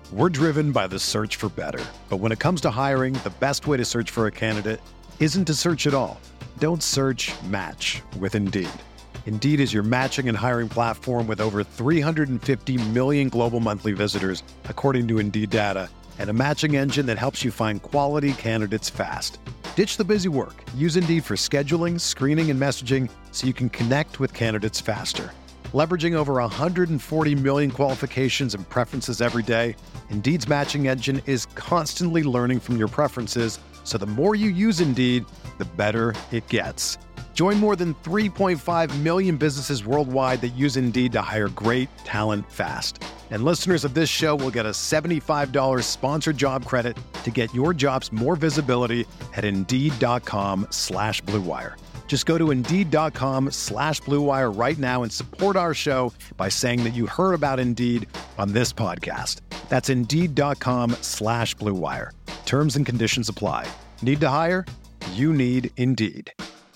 We're driven by the search for better. But when it comes to hiring, the best way to search for a candidate isn't to search at all. Don't search, match with Indeed. Indeed is your matching and hiring platform with over 350 million global monthly visitors, according to Indeed data, and a matching engine that helps you find quality candidates fast. Ditch the busy work. Use Indeed for scheduling, screening, and messaging so you can connect with candidates faster. Leveraging over 140 million qualifications and preferences every day, Indeed's matching engine is constantly learning from your preferences, so the more you use Indeed, the better it gets. Join more than 3.5 million businesses worldwide that use Indeed to hire great talent fast. And listeners of this show will get a $75 sponsored job credit to get your jobs more visibility at Indeed.com/Blue Wire. Just go to Indeed.com/Blue Wire right now and support our show by saying that you heard about Indeed on this podcast. That's Indeed.com/Blue Wire. Terms and conditions apply. Need to hire? You need Indeed.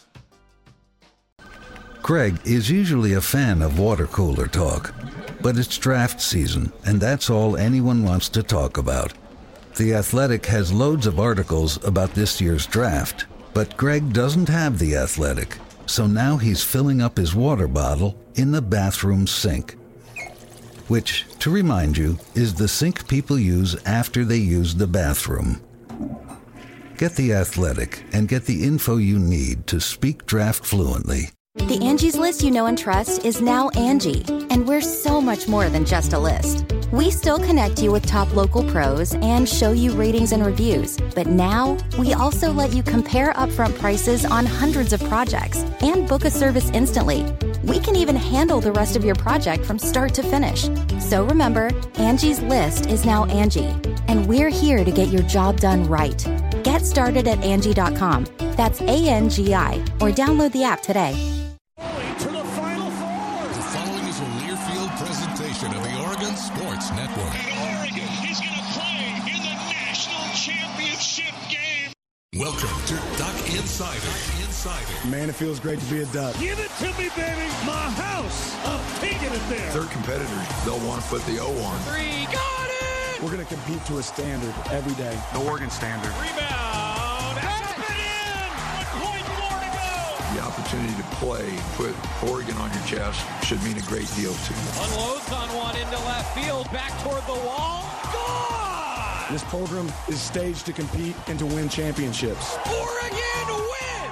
Greg is usually a fan of water cooler talk, but it's draft season, and that's all anyone wants to talk about. The Athletic has loads of articles about this year's draft, but Greg doesn't have The Athletic, so now he's filling up his water bottle in the bathroom sink, which, to remind you, is the sink people use after they use the bathroom. Get The Athletic and get the info you need to speak draft fluently. The Angie's List you know and trust is now Angie, and we're so much more than just a list. We still connect you with top local pros and show you ratings and reviews, but now we also let you compare upfront prices on hundreds of projects and book a service instantly. We can even handle the rest of your project from start to finish. So remember, Angie's List is now Angie, and we're here to get your job done right. Get started at Angie.com. That's ANGI, or download the app today. To the Final Four. The following is a Learfield presentation of the Oregon Sports Network. And Oregon is going to play in the national championship game. Welcome to Duck Insider. Man, it feels great to be a Duck. Give it to me, baby. My house. I'm taking it there. Their competitors, they'll want to put the O on. Three. Got it. We're going to compete to a standard every day. The Oregon standard. Rebound. Up and in. 1 point more to go. The opportunity to play, put Oregon on your chest, should mean a great deal to you. Unloads on one into left field. Back toward the wall. Gone. This program is staged to compete and to win championships. Oregon wins.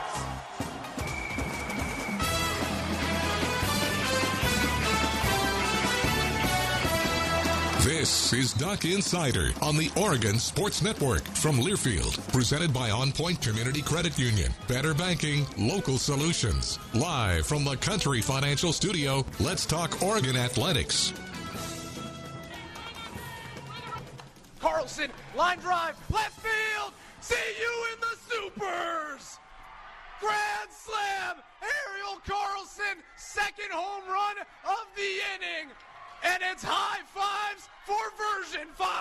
This is Duck Insider on the Oregon Sports Network from Learfield, presented by On Point Community Credit Union. Better banking, local solutions. Live from the Country Financial Studio, let's talk Oregon athletics. Carlson, line drive, left field. See you in the Supers. Grand slam, Ariel Carlson, second home run of the inning. And it's high fives for version 5.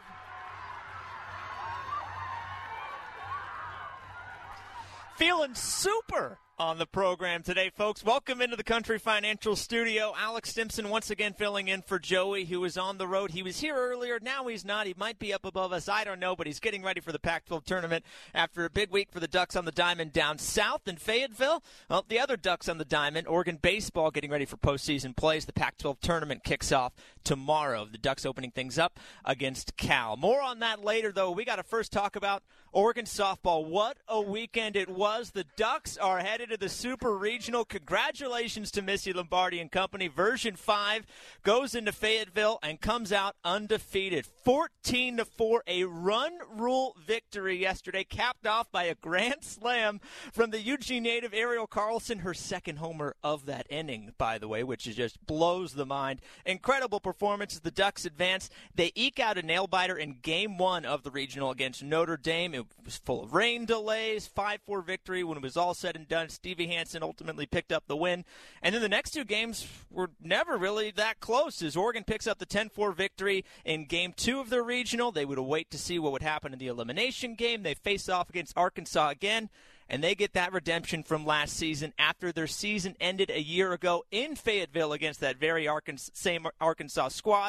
Feeling super on the program today, folks. Welcome into the Country Financial Studio. Alex Stimson once again filling in for Joey, who was on the road. He was here earlier. Now he's not. He might be up above us. I don't know, but he's getting ready for the Pac-12 tournament after a big week for the Ducks on the Diamond down south in Fayetteville. Well, the other Ducks on the Diamond, Oregon baseball, getting ready for postseason plays. The Pac-12 tournament kicks off tomorrow. The Ducks opening things up against Cal. More on that later, though. We got to first talk about Oregon softball. What a weekend it was. The Ducks are headed to the Super Regional. Congratulations to Missy Lombardi and company. Version 5 goes into Fayetteville and comes out undefeated. 14-4, a run rule victory yesterday, capped off by a grand slam from the Eugene native Ariel Carlson, her second homer of that inning, by the way, which is just blows the mind. Incredible performance as the Ducks advance. They eke out a nail-biter in Game 1 of the Regional against Notre Dame. It was full of rain delays, 5-4 victory. When it was all said and done, Stevie Hansen ultimately picked up the win. And then the next two games were never really that close as Oregon picks up the 10-4 victory in Game 2 of their Regional. They would await to see what would happen in the elimination game. They face off against Arkansas again, and they get that redemption from last season after their season ended a year ago in Fayetteville against that very same Arkansas squad.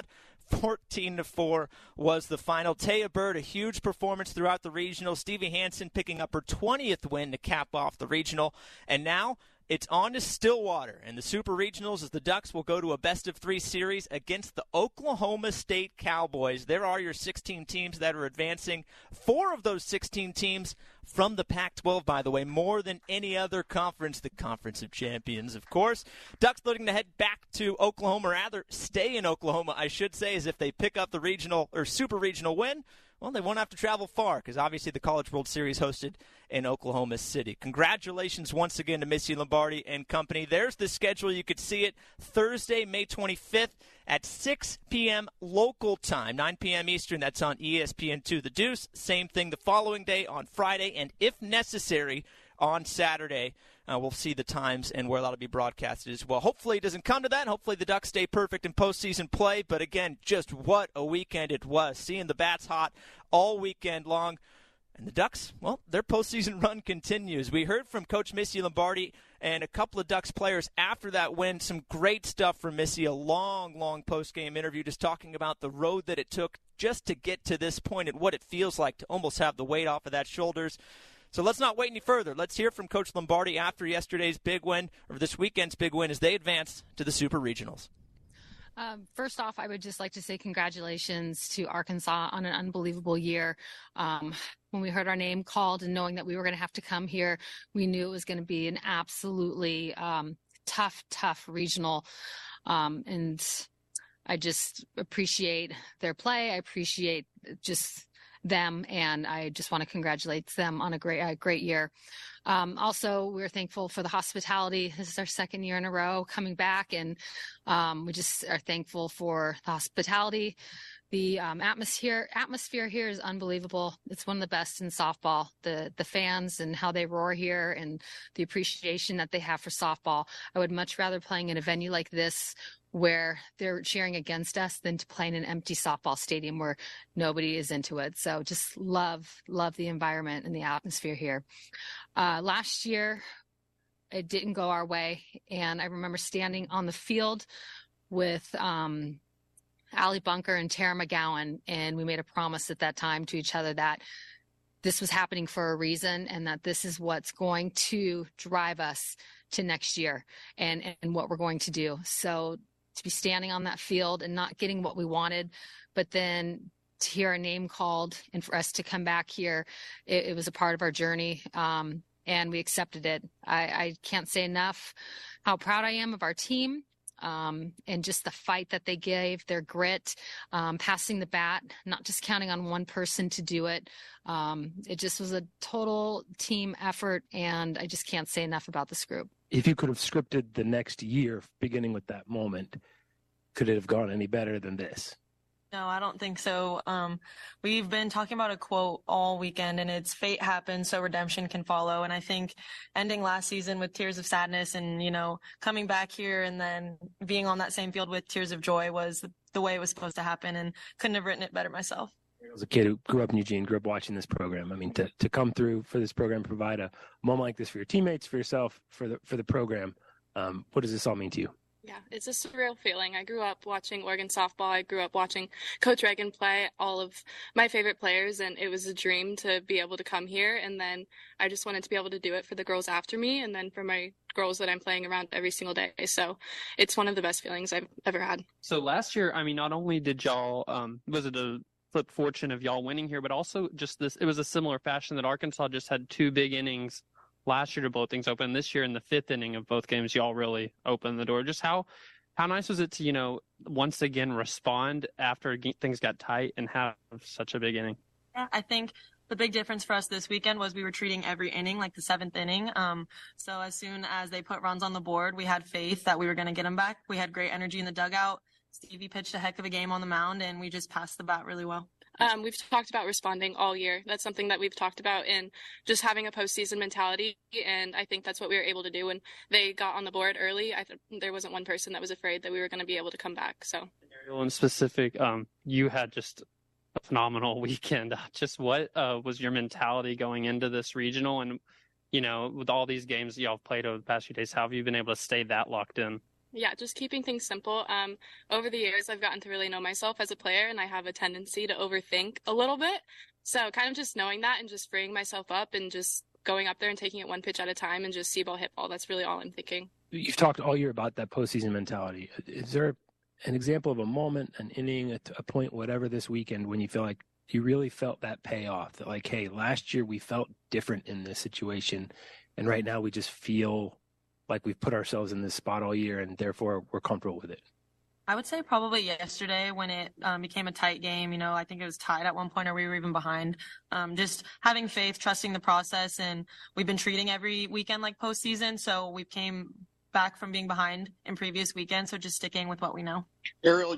14-4 was the final. Taya Bird, a huge performance throughout the regional. Stevie Hansen picking up her 20th win to cap off the regional. And now it's on to Stillwater and the Super Regionals as the Ducks will go to a best-of-3 series against the Oklahoma State Cowboys. There are your 16 teams that are advancing. 4 of those 16 teams from the Pac-12, by the way, more than any other conference, the Conference of Champions, of course. Ducks looking to head back to Oklahoma, or rather stay in Oklahoma, I should say, as if they pick up the regional or Super Regional win. Well, they won't have to travel far because obviously the College World Series hosted in Oklahoma City. Congratulations once again to Missy Lombardi and company. There's the schedule. You could see it Thursday, May 25th at 6 p.m. local time, 9 p.m. Eastern. That's on ESPN2 The Deuce. Same thing the following day on Friday, and if necessary, on Saturday. We'll see the times and where that'll be broadcasted as well. Hopefully it doesn't come to that. Hopefully the Ducks stay perfect in postseason play. But again, just what a weekend it was. Seeing the bats hot all weekend long. And the Ducks, well, their postseason run continues. We heard from Coach Missy Lombardi and a couple of Ducks players after that win. Some great stuff from Missy. A long, long post-game interview just talking about the road that it took just to get to this point and what it feels like to almost have the weight off of that shoulders. So let's not wait any further. Let's hear from Coach Lombardi after yesterday's big win, or this weekend's big win, as they advance to the Super Regionals. First off, I would just like to say congratulations to Arkansas on an unbelievable year. When we heard our name called and knowing that we were going to have to come here, we knew it was going to be an absolutely tough regional. And I just appreciate their play. I appreciate just them, and I just want to congratulate them on a great year. Also, we're thankful for the hospitality. This is our second year in a row coming back, and we just are thankful for the hospitality. The atmosphere here is unbelievable. It's one of the best in softball. The fans and how they roar here and the appreciation that they have for softball. I would much rather playing in a venue like this where they're cheering against us than to play in an empty softball stadium where nobody is into it. So just love the environment and the atmosphere here. Last year, it didn't go our way. And I remember standing on the field with Allie Bunker and Tara McGowan, and we made a promise at that time to each other that this was happening for a reason and that this is what's going to drive us to next year and what we're going to do. So to be standing on that field and not getting what we wanted, but then to hear our name called and for us to come back here, it was a part of our journey, and we accepted it. I can't say enough how proud I am of our team, and just the fight that they gave, their grit, passing the bat, not just counting on one person to do it. It just was a total team effort, and I just can't say enough about this group. If you could have scripted the next year, beginning with that moment, could it have gone any better than this? No, I don't think so. We've been talking about a quote all weekend, and it's fate happens so redemption can follow. And I think ending last season with tears of sadness and, coming back here and then being on that same field with tears of joy was the way it was supposed to happen, and couldn't have written it better myself. As a kid who grew up in Eugene, grew up watching this program, I mean, to come through for this program, provide a moment like this for your teammates, for yourself, for the program, what does this all mean to you? Yeah, it's a surreal feeling. I grew up watching Oregon softball. I grew up watching Coach Reagan play all of my favorite players, and it was a dream to be able to come here. And then I just wanted to be able to do it for the girls after me and then for my girls that I'm playing around every single day. So it's one of the best feelings I've ever had. So last year, I mean, not only did y'all, was it a flip fortune of y'all winning here, but also just this, it was a similar fashion that Arkansas just had 2 big innings last year to blow things open. This year in the 5th inning of both games, y'all really opened the door. Just how nice was it to, once again respond after things got tight and have such a big inning? Yeah, I think the big difference for us this weekend was we were treating every inning like the 7th inning. So as soon as they put runs on the board, we had faith that we were going to get them back. We had great energy in the dugout. Stevie pitched a heck of a game on the mound, and we just passed the bat really well. We've talked about responding all year. That's something that we've talked about, and just having a postseason mentality. And I think that's what we were able to do when they got on the board early. There wasn't one person that was afraid that we were going to be able to come back. So, Ariel, in specific, you had just a phenomenal weekend. Just what was your mentality going into this regional? And, with all these games y'all have played over the past few days, how have you been able to stay that locked in? Yeah, just keeping things simple. Over the years, I've gotten to really know myself as a player, and I have a tendency to overthink a little bit. So kind of just knowing that and just freeing myself up and just going up there and taking it one pitch at a time and just see ball, hit ball. That's really all I'm thinking. You've talked all year about that postseason mentality. Is there an example of a moment, an inning, a point, whatever this weekend when you feel like you really felt that payoff, that like, hey, last year we felt different in this situation, and right now we just feel like we've put ourselves in this spot all year and therefore we're comfortable with it? I would say probably yesterday when it became a tight game. You know, I think it was tied at one point or we were even behind. Just having faith, trusting the process, and we've been treating every weekend like postseason, so we came back from being behind in previous weekends, so just sticking with what we know. Ariel,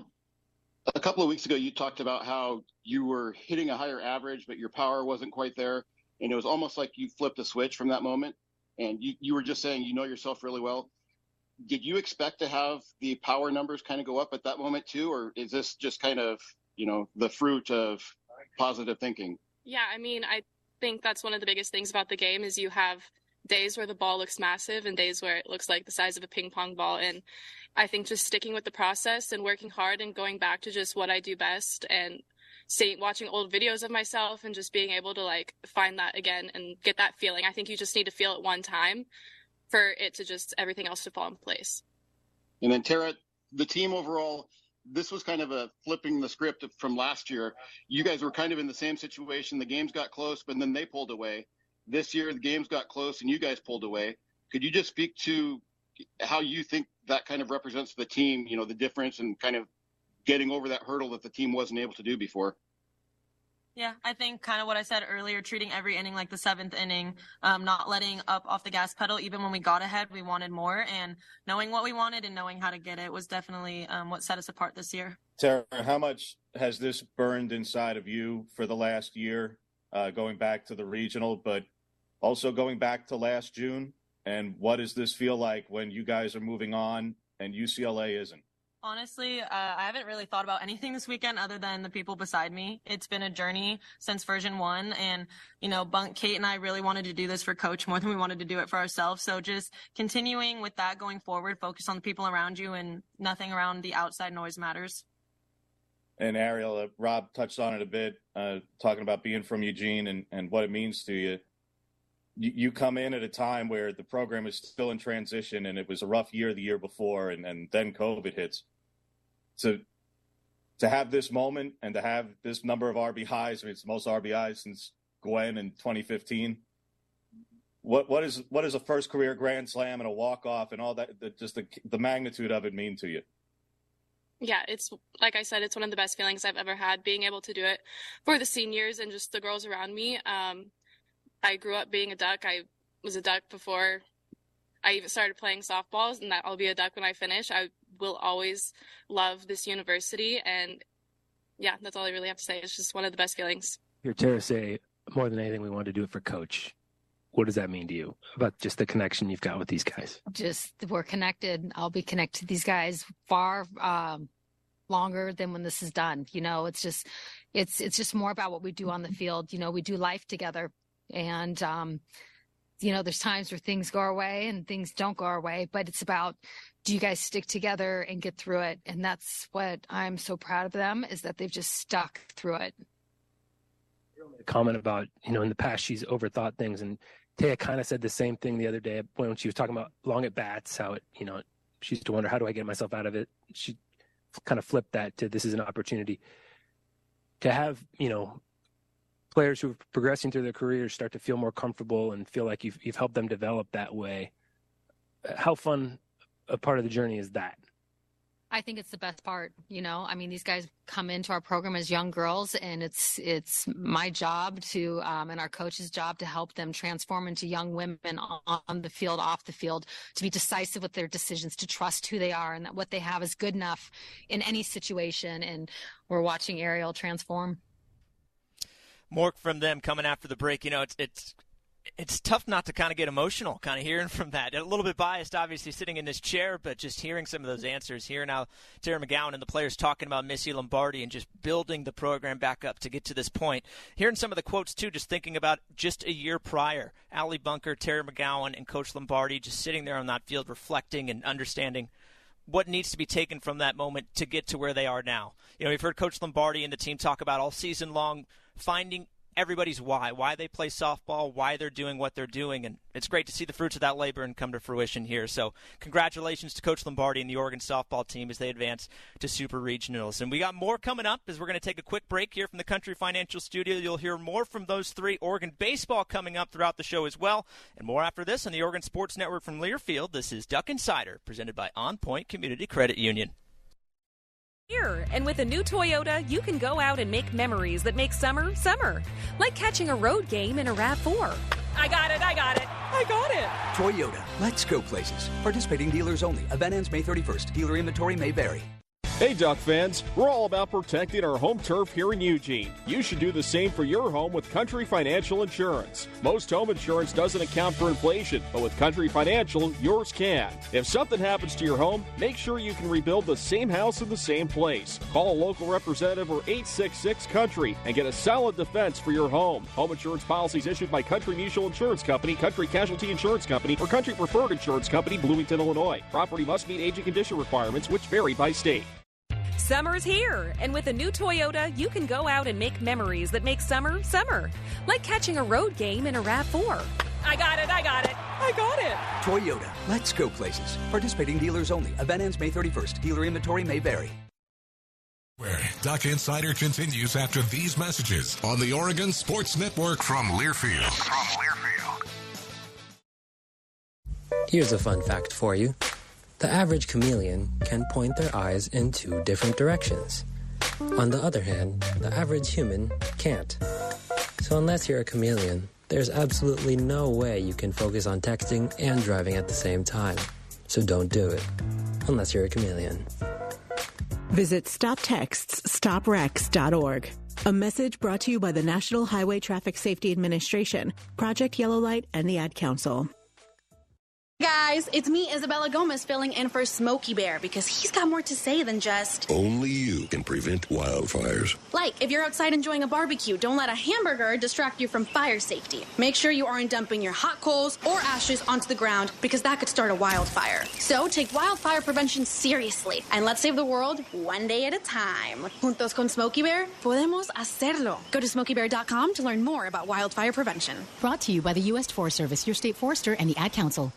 a couple of weeks ago you talked about how you were hitting a higher average, but your power wasn't quite there, and it was almost like you flipped a switch from that moment. And you were just saying you know yourself really well. Did you expect to have the power numbers kind of go up at that moment too, or is this just kind of, the fruit of positive thinking? Yeah, I mean, I think that's one of the biggest things about the game is you have days where the ball looks massive and days where it looks like the size of a ping pong ball. And I think just sticking with the process and working hard and going back to just what I do best and watching old videos of myself and just being able to like find that again and get that feeling. I think you just need to feel it one time for it to just everything else to fall in place. And then Tara, the team overall, this was kind of a flipping the script from last year. You guys were kind of in the same situation. The games got close, but then they pulled away. This year, the games got close and you guys pulled away. Could you just speak to how you think that kind of represents the team, the difference and kind of getting over that hurdle that the team wasn't able to do before? Yeah, I think kind of what I said earlier, treating every inning like the seventh inning, not letting up off the gas pedal. Even when we got ahead, we wanted more, and knowing what we wanted and knowing how to get it was definitely what set us apart this year. Tara, how much has this burned inside of you for the last year, going back to the regional, but also going back to last June? And what does this feel like when you guys are moving on and UCLA isn't? Honestly, I haven't really thought about anything this weekend other than the people beside me. It's been a journey since version 1. And, Kate and I really wanted to do this for Coach more than we wanted to do it for ourselves. So just continuing with that going forward, focus on the people around you and nothing around the outside noise matters. And Ariel, Rob touched on it a bit, talking about being from Eugene and what it means to you. You come in at a time where the program is still in transition and it was a rough year the year before and then COVID hits. So to have this moment and to have this number of RBIs, it's the most RBIs since Gwen in 2015. What is a first career grand slam and a walk-off and all that, just the magnitude of it mean to you? Yeah, it's like I said, it's one of the best feelings I've ever had, being able to do it for the seniors and just the girls around me. I grew up being a Duck. I was a Duck before I even started playing softballs, and that I'll be a Duck when I finish. I will always love this university, and yeah, that's all I really have to say. It's just one of the best feelings. Hear Tara say, more than anything, we wanted to do it for Coach. What does that mean to you about just the connection you've got with these guys? Just we're connected. I'll be connected to these guys far longer than when this is done. It's just more about what we do on the field. We do life together. And, there's times where things go our way and things don't go our way, but it's about, do you guys stick together and get through it? And that's what I'm so proud of them, is that they've just stuck through it. A comment about, in the past, she's overthought things. And Taya kind of said the same thing the other day when she was talking about long at bats, how it, she used to wonder, how do I get myself out of it? She kind of flipped that to, this is an opportunity to have, players who are progressing through their careers start to feel more comfortable and feel like you've helped them develop that way. How fun a part of the journey is that? I think it's the best part. These guys come into our program as young girls, and it's my job to, and our coach's job to help them transform into young women on the field, off the field, to be decisive with their decisions, to trust who they are and that what they have is good enough in any situation. And we're watching Ariel transform. More from them coming after the break. It's tough not to kind of get emotional, kind of hearing from that. A little bit biased, obviously, sitting in this chair, but just hearing some of those answers. Hearing how Tara McGowan and the players talking about Missy Lombardi and just building the program back up to get to this point. Hearing some of the quotes, too, just thinking about just a year prior. Allie Bunker, Tara McGowan, and Coach Lombardi just sitting there on that field reflecting and understanding what needs to be taken from that moment to get to where they are now. We've heard Coach Lombardi and the team talk about all season long finding everybody's why they play softball, why they're doing what they're doing, and it's great to see the fruits of that labor and come to fruition here. So congratulations to Coach Lombardi and the Oregon softball team as they advance to Super Regionals. And we got more coming up as we're going to take a quick break here from the Country Financial Studio. You'll hear more from those three. Oregon baseball coming up throughout the show as well, and more after this on the Oregon Sports Network from Learfield. This is Duck Insider, presented by On Point Community Credit Union. Here, and with a new Toyota, you can go out and make memories that make summer, summer. Like catching a road game in a RAV4. I got it. Toyota, let's go places. Participating dealers only. Event ends May 31st. Dealer inventory may vary. Hey, Duck fans, we're all about protecting our home turf here in Eugene. You should do the same for your home with Country Financial Insurance. Most home insurance doesn't account for inflation, but with Country Financial, yours can. If something happens to your home, make sure you can rebuild the same house in the same place. Call a local representative or 866-COUNTRY and get a solid defense for your home. Home insurance policies issued by Country Mutual Insurance Company, Country Casualty Insurance Company, or Country Preferred Insurance Company, Bloomington, Illinois. Property must meet age and condition requirements, which vary by state. Summer's here, and with a new Toyota, you can go out and make memories that make summer, summer. Like catching a road game in a RAV4. I got it. Toyota, let's go places. Participating dealers only. Event ends May 31st. Dealer inventory may vary. Where Duck Insider continues after these messages on the Oregon Sports Network from Learfield. Here's a fun fact for you. The average chameleon can point their eyes in 2 different directions. On the other hand, the average human can't. So unless you're a chameleon, there's absolutely no way you can focus on texting and driving at the same time. So don't do it, unless you're a chameleon. Visit StopTextsStopWrecks.org. A message brought to you by the National Highway Traffic Safety Administration, Project Yellow Light, and the Ad Council. Guys, it's me, Isabella Gomez, filling in for Smokey Bear because he's got more to say than just... Only you can prevent wildfires. Like, if you're outside enjoying a barbecue, don't let a hamburger distract you from fire safety. Make sure you aren't dumping your hot coals or ashes onto the ground because that could start a wildfire. So take wildfire prevention seriously and let's save the world one day at a time. Juntos con Smokey Bear, podemos hacerlo. Go to smokeybear.com to learn more about wildfire prevention. Brought to you by the U.S. Forest Service, your state forester, and the Ad Council.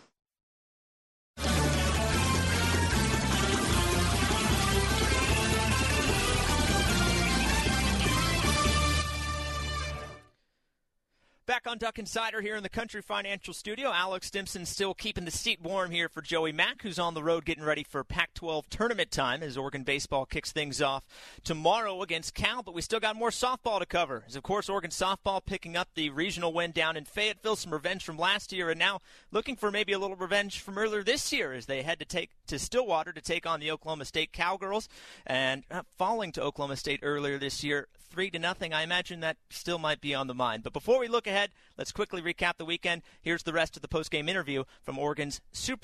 Back on Duck Insider here in the Country Financial Studio. Alex Stimson still keeping the seat warm here for Joey Mack, who's on the road getting ready for Pac-12 tournament time as Oregon baseball kicks things off tomorrow against Cal. But we still got more softball to cover. As, of course, Oregon softball picking up the regional win down in Fayetteville, some revenge from last year, and now looking for maybe a little revenge from earlier this year as they head to Stillwater to take on the Oklahoma State Cowgirls, and falling to Oklahoma State earlier this year 3-0. I imagine that still might be on the mind. But before we look ahead, let's quickly recap the weekend. Here's the rest of the post-game interview from Oregon's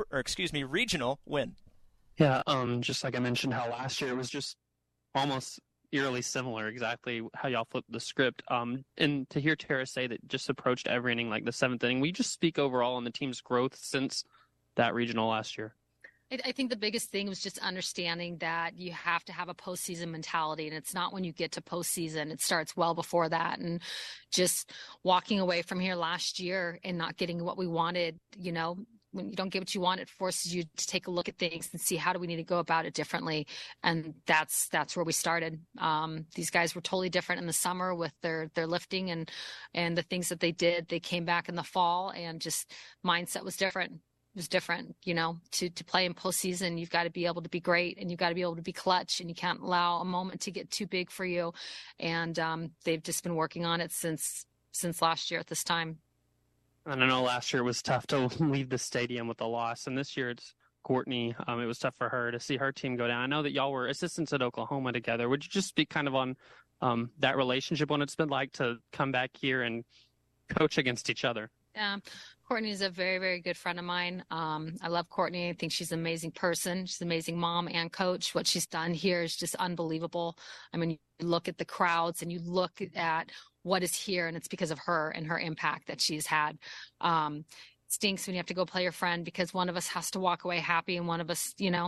regional win. Yeah, just like I mentioned, how last year it was just almost eerily similar, exactly how y'all flipped the script. And to hear Tara say that just approached every inning like the 7th inning, will you just speak overall on the team's growth since that regional last year? I think the biggest thing was just understanding that you have to have a postseason mentality, and it's not when you get to postseason. It starts well before that. And just walking away from here last year and not getting what we wanted, you know, when you don't get what you want, it forces you to take a look at things and see how do we need to go about it differently. And that's where we started. These guys were totally different in the summer with their lifting and the things that they did. They came back in the fall and just mindset was different. Was different, you know, to play in postseason, you've got to be able to be great and you've got to be able to be clutch, and you can't allow a moment to get too big for you. And they've just been working on it since last year at this time. And I know last year it was tough to leave the stadium with a loss, and this year it's Courtney. It was tough for her to see her team go down. I know that y'all were assistants at Oklahoma together. Would you just speak kind of on that relationship, what it's been like to come back here and coach against each other? Courtney is a very, very good friend of mine. I love Courtney. I think she's an amazing person. She's an amazing mom and coach. What she's done here is just unbelievable. I mean, you look at the crowds and you look at what is here, and it's because of her and her impact that she's had. It stinks when you have to go play your friend because one of us has to walk away happy and one of us, you know,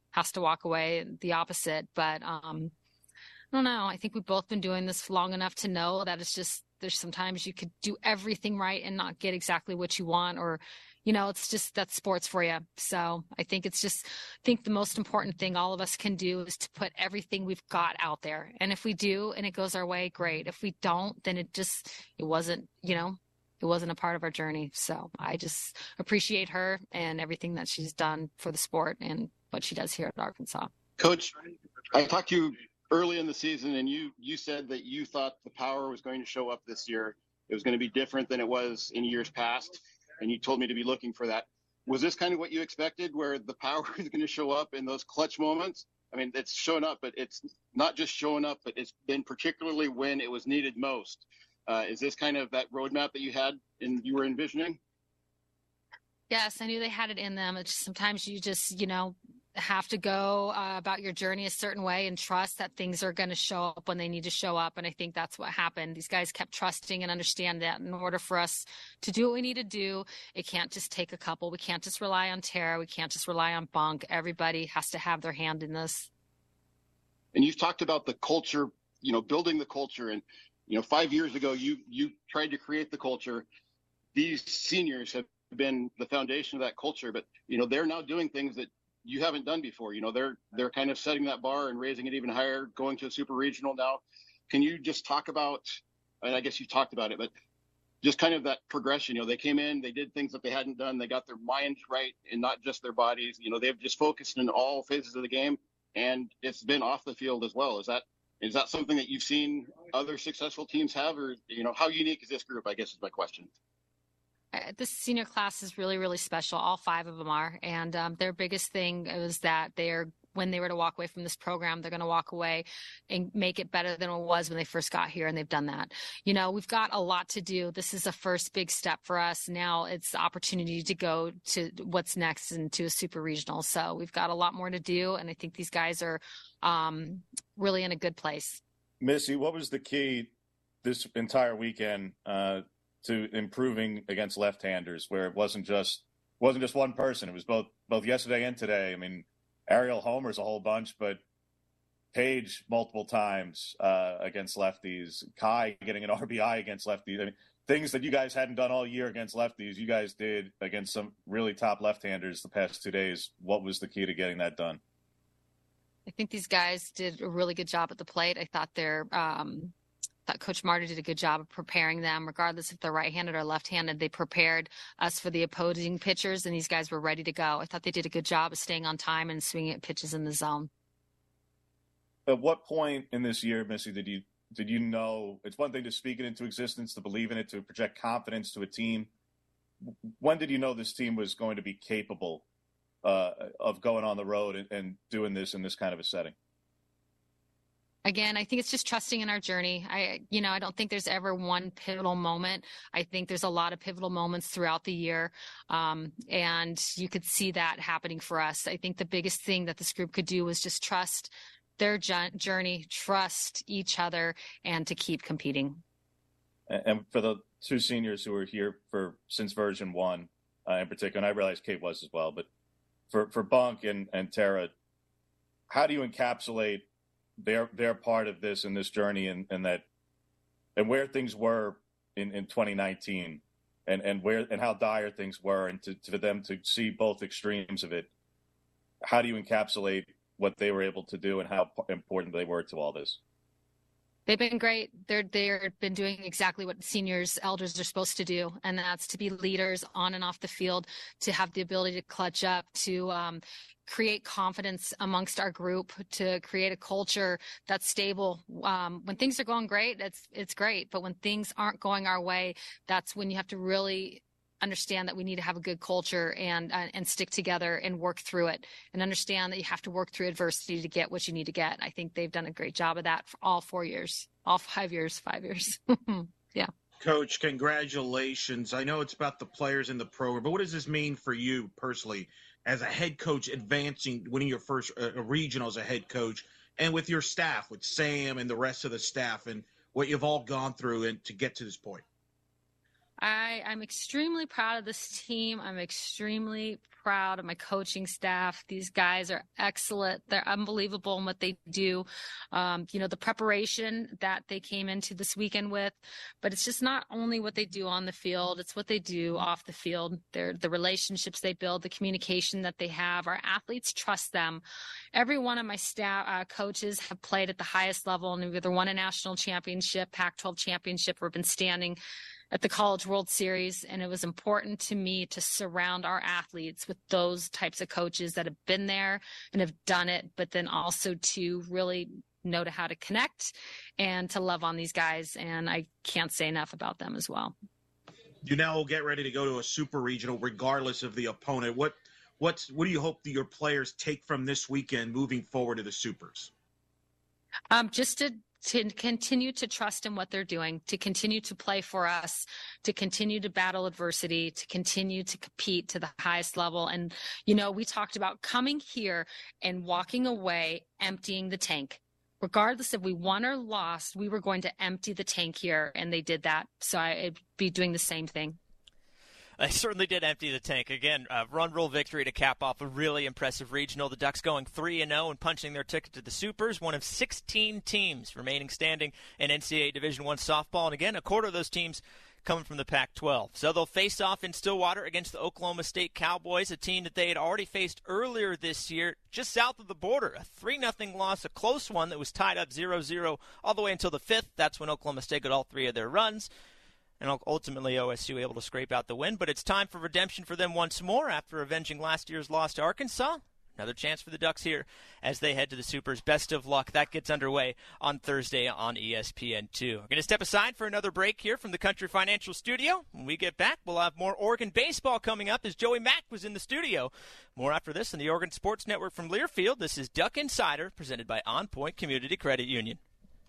has to walk away the opposite. But I don't know. I think we've both been doing this long enough to know that it's just, there's sometimes you could do everything right and not get exactly what you want, or, it's just, that's sports for you. So I think the most important thing all of us can do is to put everything we've got out there. And if we do, and it goes our way, great. If we don't, then it wasn't, it wasn't a part of our journey. So I just appreciate her and everything that she's done for the sport and what she does here at Arkansas. Coach, I talked to you early in the season, and you said that you thought the power was going to show up this year. It was going to be different than it was in years past, and you told me to be looking for that. Was this kind of what you expected, where the power is going to show up in those clutch moments? I mean, it's shown up, but it's not just showing up, but it's been particularly when it was needed most. Is this kind of that roadmap that you were envisioning? Yes, I knew they had it in them. It's just, sometimes you just, have to go about your journey a certain way and trust that things are going to show up when they need to show up. And I think that's what happened. These guys kept trusting and understand that in order for us to do what we need to do, it can't just take a couple. We can't just rely on Tara. We can't just rely on Bunk. Everybody has to have their hand in this. And you've talked about the culture, building the culture. And, 5 years ago, you tried to create the culture. These seniors have been the foundation of that culture, but, they're now doing things that you haven't done before. They're kind of setting that bar and raising it even higher, going to a super regional now. Can you just talk about, and I guess you talked about it, but just kind of that progression? They came in, they did things that they hadn't done. They got their minds right and not just their bodies. They've just focused in all phases of the game, and it's been off the field as well. Is that something that you've seen other successful teams have, or, how unique is this group, I guess is my question. This senior class is really, really special. All 5 of them are. And their biggest thing was that when they were to walk away from this program, they're going to walk away and make it better than it was when they first got here. And they've done that. We've got a lot to do. This is a first big step for us. Now it's the opportunity to go to what's next and to a super regional. So we've got a lot more to do. And I think these guys are really in a good place. Missy, what was the key this entire weekend to improving against left-handers, where it wasn't just one person? It was both yesterday and today. I mean, Ariel homers a whole bunch, but Paige multiple times against lefties, Kai getting an RBI against lefties. I mean, things that you guys hadn't done all year against lefties, you guys did against some really top left-handers the past 2 days. What was the key to getting that done? I think these guys did a really good job at the plate. I thought Coach Marta did a good job of preparing them, regardless if they're right-handed or left-handed. They prepared us for the opposing pitchers, and these guys were ready to go. I thought they did a good job of staying on time and swinging at pitches in the zone. At what point in this year, Missy, did you know it's one thing to speak it into existence, to believe in it, to project confidence to a team? When did you know this team was going to be capable of going on the road and doing this in this kind of a setting? Again, I think it's just trusting in our journey. I don't think there's ever one pivotal moment. I think there's a lot of pivotal moments throughout the year. And you could see that happening for us. I think the biggest thing that this group could do was just trust their journey, trust each other, and to keep competing. And for the 2 seniors who were here since version 1 in particular, and I realize Kate was as well, but for Bunk and Tara, how do you encapsulate their part of this in this journey and where things were in 2019 and how dire things were, and for them to see both extremes of it? How do you encapsulate what they were able to do and how important they were to all this? They've been great. They've been doing exactly what seniors, elders are supposed to do, and that's to be leaders on and off the field, to have the ability to clutch up, to create confidence amongst our group, to create a culture that's stable. When things are going great, it's great. But when things aren't going our way, that's when you have to really understand that we need to have a good culture and stick together and work through it, and understand that you have to work through adversity to get what you need to get. I think they've done a great job of that for all 4 years, all 5 years. Yeah. Coach, congratulations. I know it's about the players in the program, but what does this mean for you personally as a head coach, winning your first regional as a head coach, and with your staff, with Sam and the rest of the staff, and what you've all gone through and to get to this point? I'm extremely proud of this team. I'm extremely proud of my coaching staff. These guys are excellent. They're unbelievable in what they do. The preparation that they came into this weekend with, but it's just not only what they do on the field, it's what they do off the field. The relationships they build, the communication that they have. Our athletes trust them. Every one of my staff coaches have played at the highest level and have either won a national championship, Pac-12 championship, or been standing at the College World Series, and it was important to me to surround our athletes with those types of coaches that have been there and have done it, but then also to really know how to connect and to love on these guys, and I can't say enough about them as well. You now will get ready to go to a super regional regardless of the opponent. What do you hope that your players take from this weekend moving forward to the Supers? Just to continue to trust in what they're doing, to continue to play for us, to continue to battle adversity, to continue to compete to the highest level. And, we talked about coming here and walking away, emptying the tank. Regardless if we won or lost, we were going to empty the tank here, and they did that. So I'd be doing the same thing. They certainly did empty the tank. Again, run rule victory to cap off a really impressive regional. The Ducks going 3-0 and punching their ticket to the Supers, one of 16 teams remaining standing in NCAA Division I softball. And again, a quarter of those teams coming from the Pac-12. So they'll face off in Stillwater against the Oklahoma State Cowboys, a team that they had already faced earlier this year, just south of the border. A 3-0 loss, a close one that was tied up 0-0 all the way until the 5th. That's when Oklahoma State got all three of their runs. And ultimately OSU able to scrape out the win. But it's time for redemption for them once more after avenging last year's loss to Arkansas. Another chance for the Ducks here as they head to the Supers. Best of luck. That gets underway on Thursday on ESPN2. We're going to step aside for another break here from the Country Financial Studio. When we get back, we'll have more Oregon baseball coming up as Joey Mack was in the studio. More after this on the Oregon Sports Network from Learfield. This is Duck Insider, presented by On Point Community Credit Union.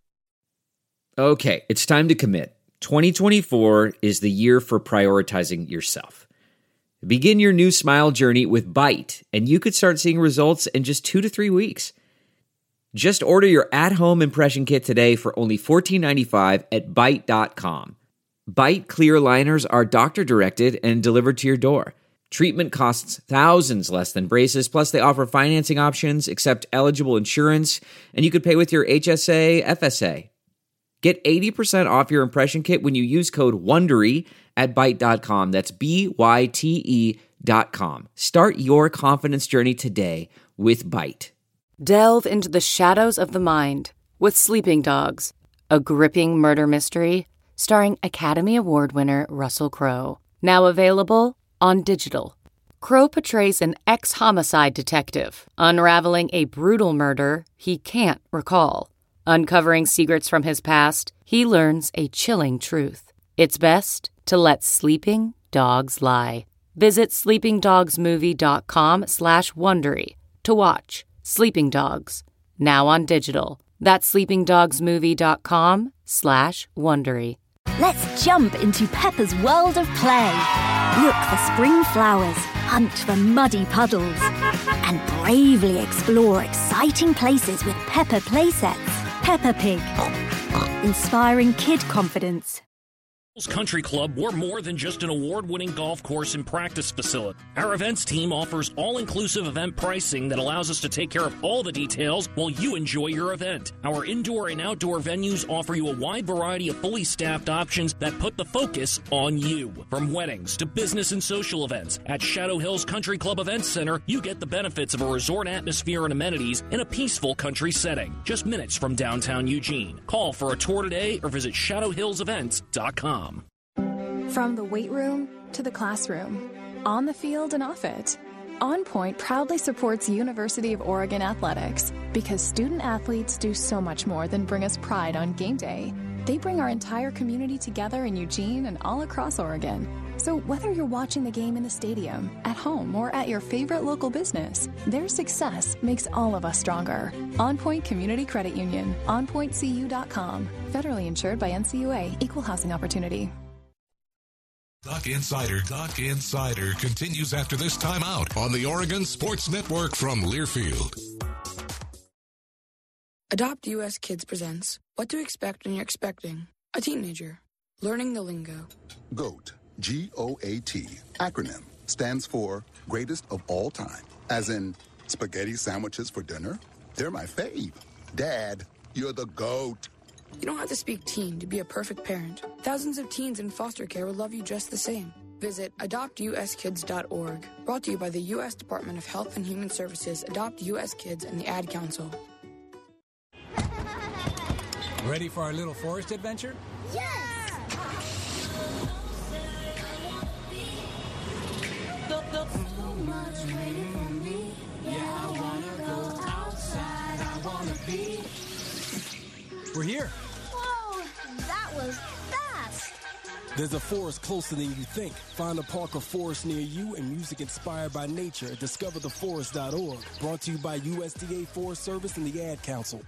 Okay, it's time to commit. 2024 is the year for prioritizing yourself. Begin your new smile journey with Byte, and you could start seeing results in just 2 to 3 weeks. Just order your at-home impression kit today for only $14.95 at Byte.com. Byte clear aligners are doctor-directed and delivered to your door. Treatment costs thousands less than braces, plus they offer financing options, accept eligible insurance, and you could pay with your HSA, FSA. Get 80% off your impression kit when you use code WONDERY at Byte.com. That's BYTE.com. Start your confidence journey today with Byte. Delve into the shadows of the mind with Sleeping Dogs, a gripping murder mystery starring Academy Award winner Russell Crowe. Now available on digital. Crowe portrays an ex-homicide detective unraveling a brutal murder he can't recall. Uncovering secrets from his past, he learns a chilling truth. It's best to let sleeping dogs lie. Visit sleepingdogsmovie.com/Wondery to watch Sleeping Dogs, now on digital. That's sleepingdogsmovie.com/Wondery. Let's jump into Peppa's world of play. Look for spring flowers, hunt for muddy puddles, and bravely explore exciting places with Peppa playsets. Peppa Pig, inspiring kid confidence. Country Club, we're more than just an award-winning golf course and practice facility. Our events team offers all-inclusive event pricing that allows us to take care of all the details while you enjoy your event. Our indoor and outdoor venues offer you a wide variety of fully staffed options that put the focus on you. From weddings to business and social events, at Shadow Hills Country Club Events Center, you get the benefits of a resort atmosphere and amenities in a peaceful country setting, just minutes from downtown Eugene. Call for a tour today or visit shadowhillsevents.com. From the weight room to the classroom, on the field and off it, On Point proudly supports University of Oregon athletics because student athletes do so much more than bring us pride on game day. They bring our entire community together in Eugene and all across Oregon. So whether you're watching the game in the stadium, at home, or at your favorite local business, their success makes all of us stronger. On Point Community Credit Union, onpointcu.com. Federally insured by NCUA, Equal Housing Opportunity. Duck Insider continues after this timeout on the Oregon Sports Network from Learfield. Adopt US Kids presents What to Expect When You're Expecting a Teenager. Learning the lingo. GOAT, GOAT, acronym, stands for greatest of all time. As in, spaghetti sandwiches for dinner? They're my fave. Dad, you're the GOAT. You don't have to speak teen to be a perfect parent. Thousands of teens in foster care will love you just the same. Visit adoptuskids.org. Brought to you by the U.S. Department of Health and Human Services, Adopt U.S. Kids, and the Ad Council. Ready for our little forest adventure? Yes! So much waiting for me. Yeah, I wanna go outside. I wanna be. We're here. Whoa, that was fast. There's a forest closer than you think. Find a park or forest near you and music inspired by nature at discovertheforest.org. Brought to you by USDA Forest Service and the Ad Council.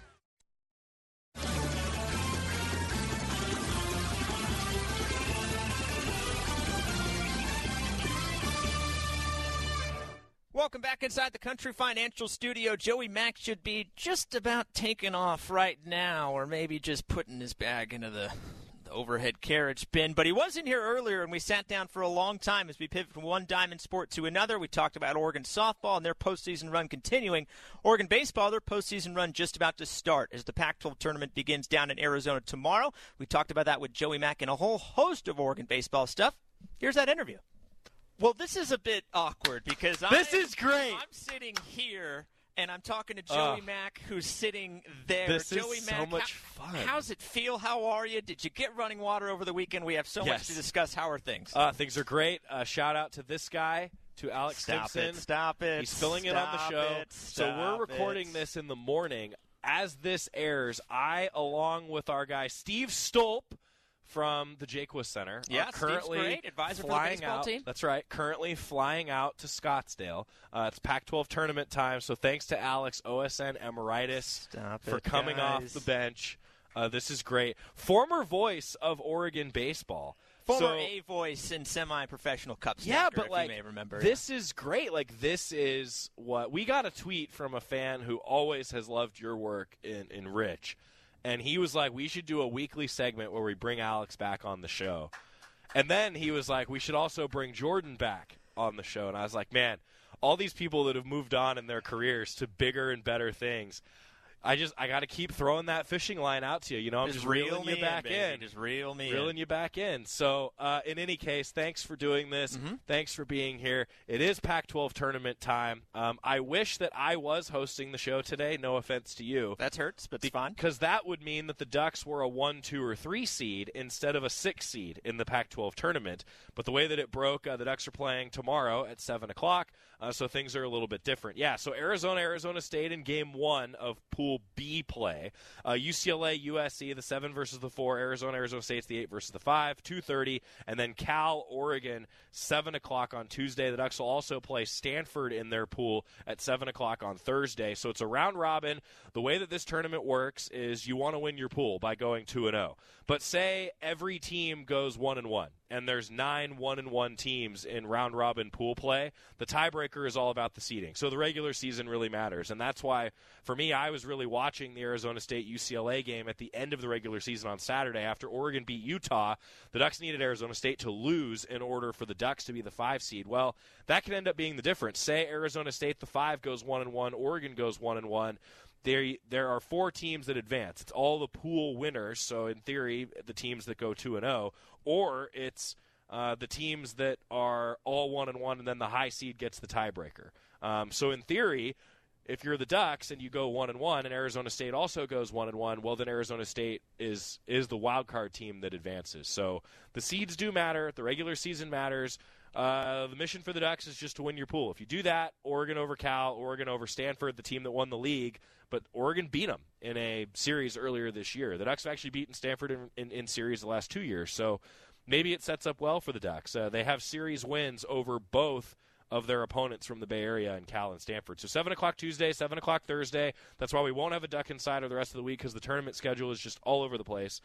Welcome back inside the Country Financial Studio. Joey Mack should be just about taking off right now, or maybe just putting his bag into the overhead carriage bin. But he was in here earlier, and we sat down for a long time as we pivot from one diamond sport to another. We talked about Oregon softball and their postseason run continuing. Oregon baseball, their postseason run just about to start as the Pac-12 tournament begins down in Arizona tomorrow. We talked about that with Joey Mack and a whole host of Oregon baseball stuff. Here's that interview. Well, this is a bit awkward because this is great. I'm sitting here and I'm talking to Joey Mack, who's sitting there. This Joey is Mack, so much fun. How's it feel? How are you? Did you get running water over the weekend? We have so much to discuss. How are things? Things are great. Shout out to this guy, to Alex Stimson. Stop it. He's filling in on the show. So we're recording this in the morning. As this airs, I, along with our guy Steve Stolp, from the Jaquist Center. Yeah, currently Steve's great. Advisor for the baseball team. That's right. Currently flying out to Scottsdale. It's Pac-12 tournament time, so thanks to Alex, OSN Emeritus, for coming off the bench. This is great. Former voice of Oregon baseball. Former voice in semi-professional Cup but if you may remember. This is great. This is what we got a tweet from a fan who always has loved your work in Rich. And he was like, we should do a weekly segment where we bring Alex back on the show. And then he was like, we should also bring Jordan back on the show. And I was like, man, all these people that have moved on in their careers to bigger and better things, I got to keep throwing that fishing line out to you. I'm just reeling you back in. Just reel me Reeling you back in. So, in any case, thanks for doing this. Mm-hmm. Thanks for being here. It is Pac-12 tournament time. I wish that I was hosting the show today. No offense to you. That hurts, but it's fine. Because that would mean that the Ducks were a 1, 2, or 3 seed instead of a 6 seed in the Pac-12 tournament. But the way that it broke, the Ducks are playing tomorrow at 7 o'clock, so things are a little bit different. Yeah, so Arizona State in Game 1 of Pool B play. UCLA, USC, the 7 versus the 4. Arizona State's the 8 versus the 5, 2:30. And then Cal, Oregon, 7 o'clock on Tuesday. The Ducks will also play Stanford in their pool at 7 o'clock on Thursday. So it's a round robin. The way that this tournament works is you want to win your pool by going 2-0. But say every team goes 1-1, and there's 9 1-1 teams in round robin pool play. The tiebreaker is all about the seeding. So the regular season really matters, and that's why for me I was really watching the Arizona State UCLA game at the end of the regular season on Saturday after Oregon beat Utah. The Ducks needed Arizona State to lose in order for the Ducks to be the 5 seed. Well, that could end up being the difference. Say Arizona State the 5 goes 1-1, Oregon goes 1-1. There are 4 teams that advance. It's all the pool winners, so in theory, the teams that go 2-0, or it's the teams that are all 1-1, and then the high seed gets the tiebreaker. So in theory, if you're the Ducks and you go 1-1, and Arizona State also goes 1-1, well then Arizona State is the wild card team that advances. So the seeds do matter. The regular season matters. The mission for the Ducks is just to win your pool. If you do that, Oregon over Cal, Oregon over Stanford, the team that won the league, but Oregon beat them in a series earlier this year. The Ducks have actually beaten Stanford in series the last 2 years, so maybe it sets up well for the Ducks. They have series wins over both of their opponents from the Bay Area in Cal and Stanford. So 7 o'clock Tuesday, 7 o'clock Thursday. That's why we won't have a Duck Insider the rest of the week because the tournament schedule is just all over the place.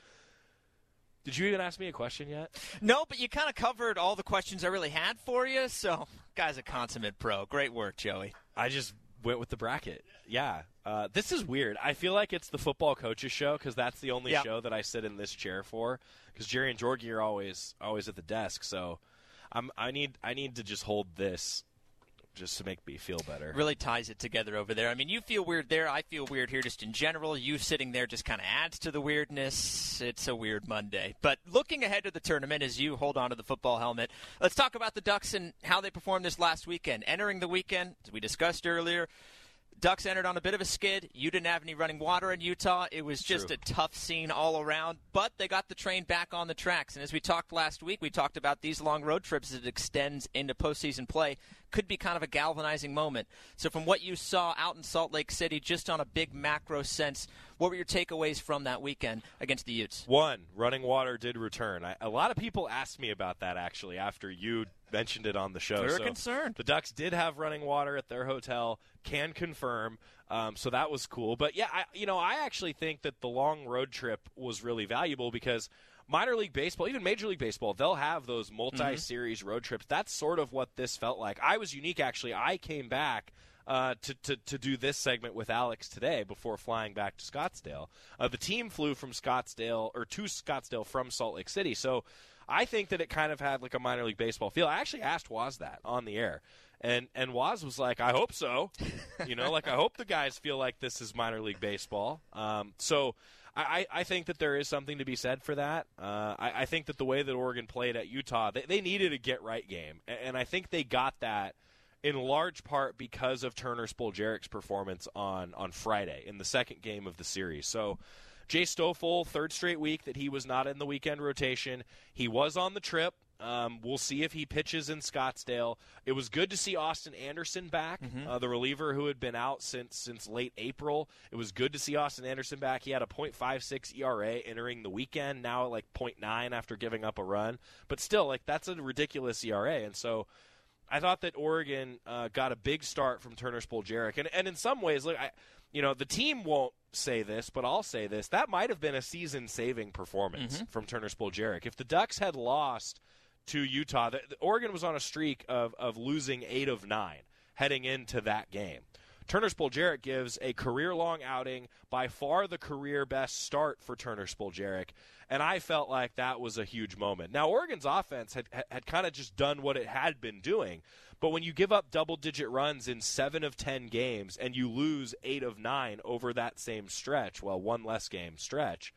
Did you even ask me a question yet? No, but you kind of covered all the questions I really had for you. So, guy's a consummate pro. Great work, Joey. I just went with the bracket. Yeah. This is weird. I feel like it's the football coaches show because that's the only show that I sit in this chair for because Jerry and Jorgie are always at the desk. So I need to just hold this just to make me feel better. Really ties it together over there. I mean, you feel weird there. I feel weird here just in general. You sitting there just kind of adds to the weirdness. It's a weird Monday. But looking ahead to the tournament as you hold on to the football helmet, let's talk about the Ducks and how they performed this last weekend. Entering the weekend, as we discussed earlier, Ducks entered on a bit of a skid. You didn't have any running water in Utah. It was just a tough scene all around, but they got the train back on the tracks. And as we talked last week, we talked about these long road trips as it extends into postseason play. Could be kind of a galvanizing moment. So from what you saw out in Salt Lake City, just on a big macro sense, what were your takeaways from that weekend against the Utes? One, running water did return. A lot of people asked me about that, actually, after you mentioned it on the show. We were concerned. The Ducks did have running water at their hotel, can confirm. So that was cool. But, yeah, I actually think that the long road trip was really valuable because minor league baseball, even Major League Baseball, they'll have those multi-series road trips. That's sort of what this felt like. I was unique, actually. I came back to do this segment with Alex today before flying back to Scottsdale. The team flew from Scottsdale or to Scottsdale from Salt Lake City. So I think that it kind of had like a minor league baseball feel. I actually asked Waz that on the air. And Waz was like, I hope so. I hope the guys feel like this is minor league baseball. So I think that there is something to be said for that. I think that the way that Oregon played at Utah, they needed a get-right game. And I think they got that in large part because of Turner Spoljaric's performance on Friday in the second game of the series. So Jay Stoffel, third straight week that he was not in the weekend rotation. He was on the trip. We'll see if he pitches in Scottsdale. It was good to see Austin Anderson back, the reliever who had been out since late April. It was good to see Austin Anderson back. He had a .56 ERA entering the weekend, now at like .9 after giving up a run. But still, that's a ridiculous ERA. And so I thought that Oregon got a big start from Turner Spoljaric. And in some ways, the team won't say this, but I'll say this. That might have been a season-saving performance from Turner Spoljaric. If the Ducks had lost to Utah, Oregon was on a streak of losing 8 of 9 heading into that game. Turner Spoljaric gives a career-long outing, by far the career-best start for Turner Spoljaric, and I felt like that was a huge moment. Now, Oregon's offense had kind of just done what it had been doing, but when you give up double-digit runs in 7 of 10 games and you lose 8 of 9 over that same stretch, one less game stretch,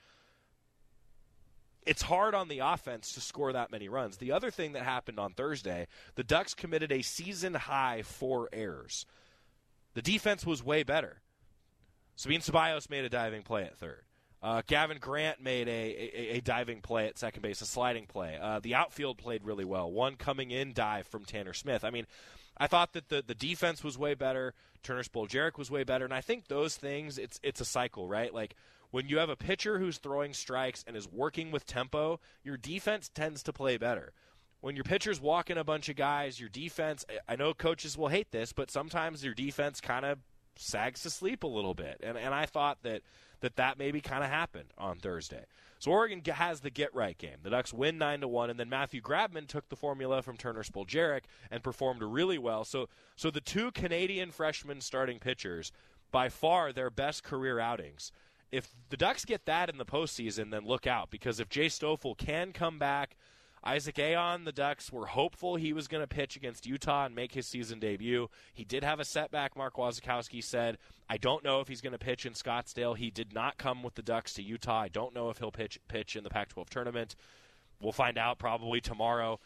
it's hard on the offense to score that many runs. The other thing that happened on Thursday, the Ducks committed a season-high 4 errors. The defense was way better. Sabine Ceballos made a diving play at third. Gavin Grant made a diving play at second base, a sliding play. The outfield played really well. One coming-in dive from Tanner Smith. I mean, I thought that the defense was way better. Turner Spoljaric was way better. And I think those things, it's a cycle, right? Like, when you have a pitcher who's throwing strikes and is working with tempo, your defense tends to play better. When your pitcher's walking a bunch of guys, your defense, I know coaches will hate this, but sometimes your defense kind of sags to sleep a little bit. And I thought that maybe kind of happened on Thursday. So Oregon has the get-right game. The Ducks win 9-1, and then Matthew Grabman took the formula from Turner Spoljaric and performed really well. So the two Canadian freshman starting pitchers, by far their best career outings. If the Ducks get that in the postseason, then look out, because if Jay Stoffel can come back, Isaac Aon, the Ducks were hopeful he was going to pitch against Utah and make his season debut. He did have a setback, Mark Wasikowski said. I don't know if he's going to pitch in Scottsdale. He did not come with the Ducks to Utah. I don't know if he'll pitch in the Pac-12 tournament. We'll find out probably tomorrow.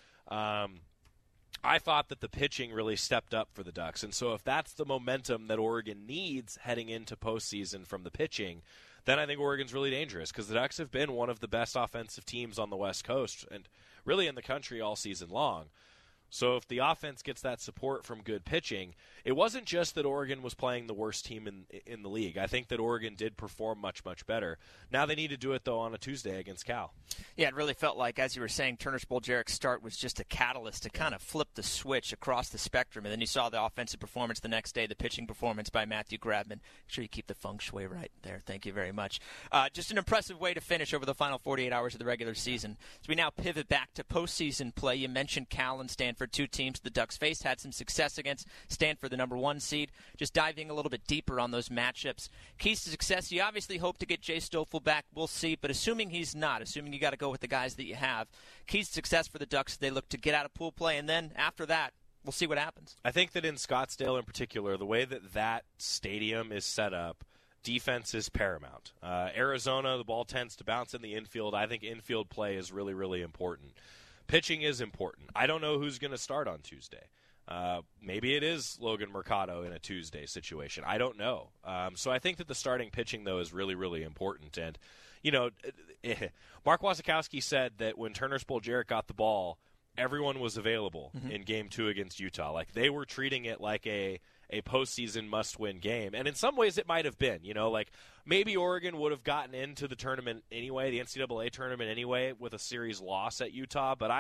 I thought that the pitching really stepped up for the Ducks. And so if that's the momentum that Oregon needs heading into postseason from the pitching, then I think Oregon's really dangerous, because the Ducks have been one of the best offensive teams on the West Coast and really in the country all season long. So if the offense gets that support from good pitching, it wasn't just that Oregon was playing the worst team in the league. I think that Oregon did perform much, much better. Now they need to do it, though, on a Tuesday against Cal. Yeah, it really felt like, as you were saying, Turner Spoljaric's start was just a catalyst to kind of flip the switch across the spectrum. And then you saw the offensive performance the next day, the pitching performance by Matthew Grabman. Make sure you keep the feng shui right there. Thank you very much. Just an impressive way to finish over the final 48 hours of the regular season. So we now pivot back to postseason play. You mentioned Cal and Stanford. Stanford, two teams the Ducks faced, had some success against Stanford, the number 1 seed. Just diving a little bit deeper on those matchups. Keys to success, you obviously hope to get Jay Stoffel back. We'll see, but assuming he's not, assuming you got to go with the guys that you have, keys to success for the Ducks, they look to get out of pool play, and then after that, we'll see what happens. I think that in Scottsdale in particular, the way that stadium is set up, defense is paramount. Arizona, the ball tends to bounce in the infield. I think infield play is really, really important. Pitching is important. I don't know who's going to start on Tuesday. Maybe it is Logan Mercado in a Tuesday situation. I don't know. So I think that the starting pitching, though, is really, really important. And, Mark Wasikowski said that when Turner Spoljaric got the ball, everyone was available in Game 2 against Utah. Like, they were treating it like a postseason must-win game. And in some ways it might have been. Maybe Oregon would have gotten into the tournament anyway, the NCAA tournament anyway, with a series loss at Utah. But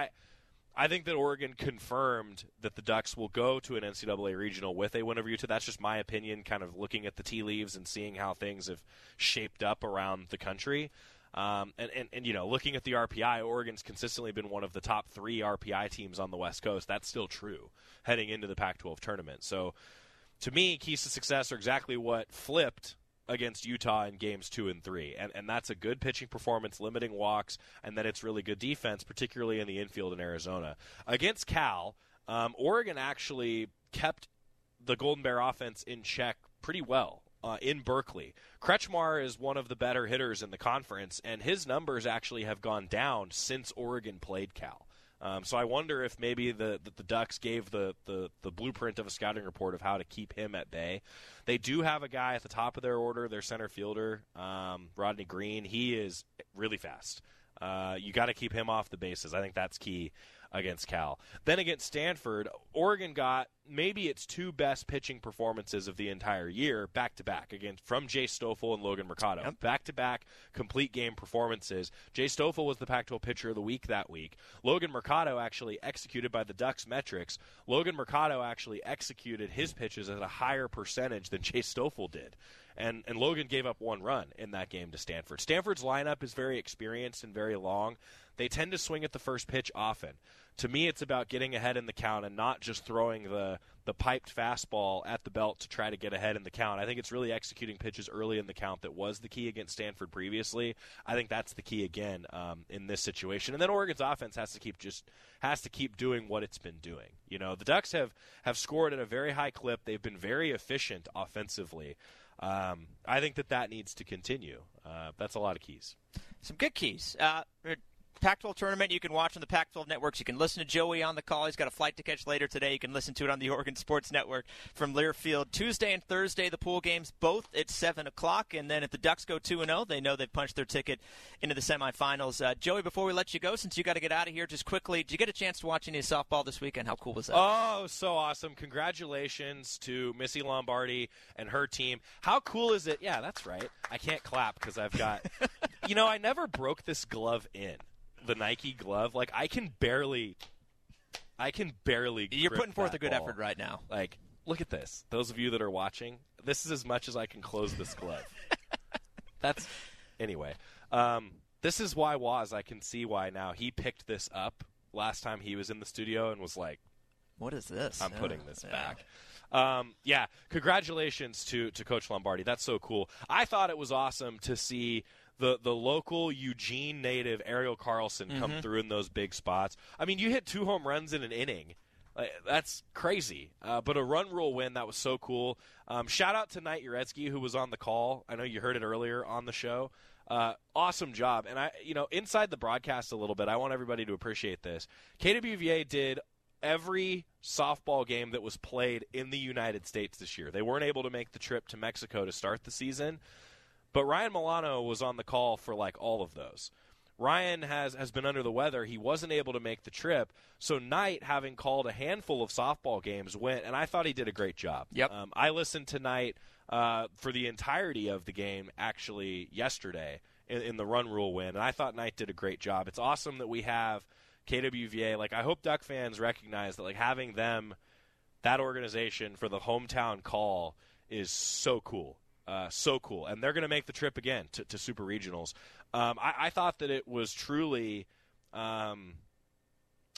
I think that Oregon confirmed that the Ducks will go to an NCAA regional with a win over Utah. That's just my opinion, kind of looking at the tea leaves and seeing how things have shaped up around the country. And looking at the RPI, Oregon's consistently been one of the top 3 RPI teams on the West Coast. That's still true heading into the Pac-12 tournament. So, to me, keys to success are exactly what flipped against Utah in games 2 and 3. And that's a good pitching performance, limiting walks, and then it's really good defense, particularly in the infield in Arizona. Against Cal, Oregon actually kept the Golden Bear offense in check pretty well. In Berkeley. Kretschmar is one of the better hitters in the conference, and his numbers actually have gone down since Oregon played Cal. So I wonder if maybe the Ducks gave the blueprint of a scouting report of how to keep him at bay. They do have a guy at the top of their order, their center fielder, Rodney Green. He is really fast. You got to keep him off the bases. I think that's key against Cal. Then against Stanford, Oregon got maybe its 2 best pitching performances of the entire year back-to-back from Jay Stoffel and Logan Mercado. Yep. Back-to-back complete game performances. Jay Stoffel was the Pac-12 pitcher of the week that week. Logan Mercado actually executed by the Ducks metrics. Logan Mercado actually executed his pitches at a higher percentage than Jay Stoffel did. And Logan gave up 1 run in that game to Stanford. Stanford's lineup is very experienced and very long. They tend to swing at the first pitch often. To me, it's about getting ahead in the count and not just throwing the piped fastball at the belt to try to get ahead in the count. I think it's really executing pitches early in the count that was the key against Stanford previously. I think that's the key again in this situation. And then Oregon's offense has to keep doing what it's been doing. The Ducks have scored at a very high clip. They've been very efficient offensively. I think that needs to continue. That's a lot of keys. Some good keys. Pac-12 tournament you can watch on the Pac-12 networks. You can listen to Joey on the call. He's got a flight to catch later today. You can listen to it on the Oregon Sports Network from Learfield. Tuesday and Thursday, the pool games both at 7 o'clock. And then if the Ducks go 2-0, they know they've punched their ticket into the semifinals. Joey, before we let you go, since you got to get out of here, just quickly, did you get a chance to watch any softball this weekend? How cool was that? Oh, so awesome. Congratulations to Missy Lombardi and her team. How cool is it? Yeah, that's right. I can't clap because I've got – I never broke this glove in. The Nike glove, like I can barely. You're putting forth a good effort right now. Like, look at this. Those of you that are watching, this is as much as I can close this glove. Anyway. This is why I can see why now he picked this up last time he was in the studio and was like, "What is this? I'm putting this back." Congratulations to Coach Lombardi. That's so cool. I thought it was awesome to see the local Eugene native Ariel Carlson come through in those big spots. I mean, you hit 2 home runs in an inning. That's crazy. But a run rule win, that was so cool. Shout out to Knight Uretsky, who was on the call. I know you heard it earlier on the show. Awesome job. And inside the broadcast a little bit, I want everybody to appreciate this. KWVA did every softball game that was played in the United States this year. They weren't able to make the trip to Mexico to start the season. But Ryan Milano was on the call for all of those. Ryan has been under the weather. He wasn't able to make the trip. So Knight, having called a handful of softball games, went, and I thought he did a great job. Yep. I listened to Knight for the entirety of the game, actually, yesterday in the run rule win, and I thought Knight did a great job. It's awesome that we have KWVA. I hope Duck fans recognize that having them, that organization, for the hometown call is so cool. So cool. And they're going to make the trip again to Super Regionals. I thought that it was truly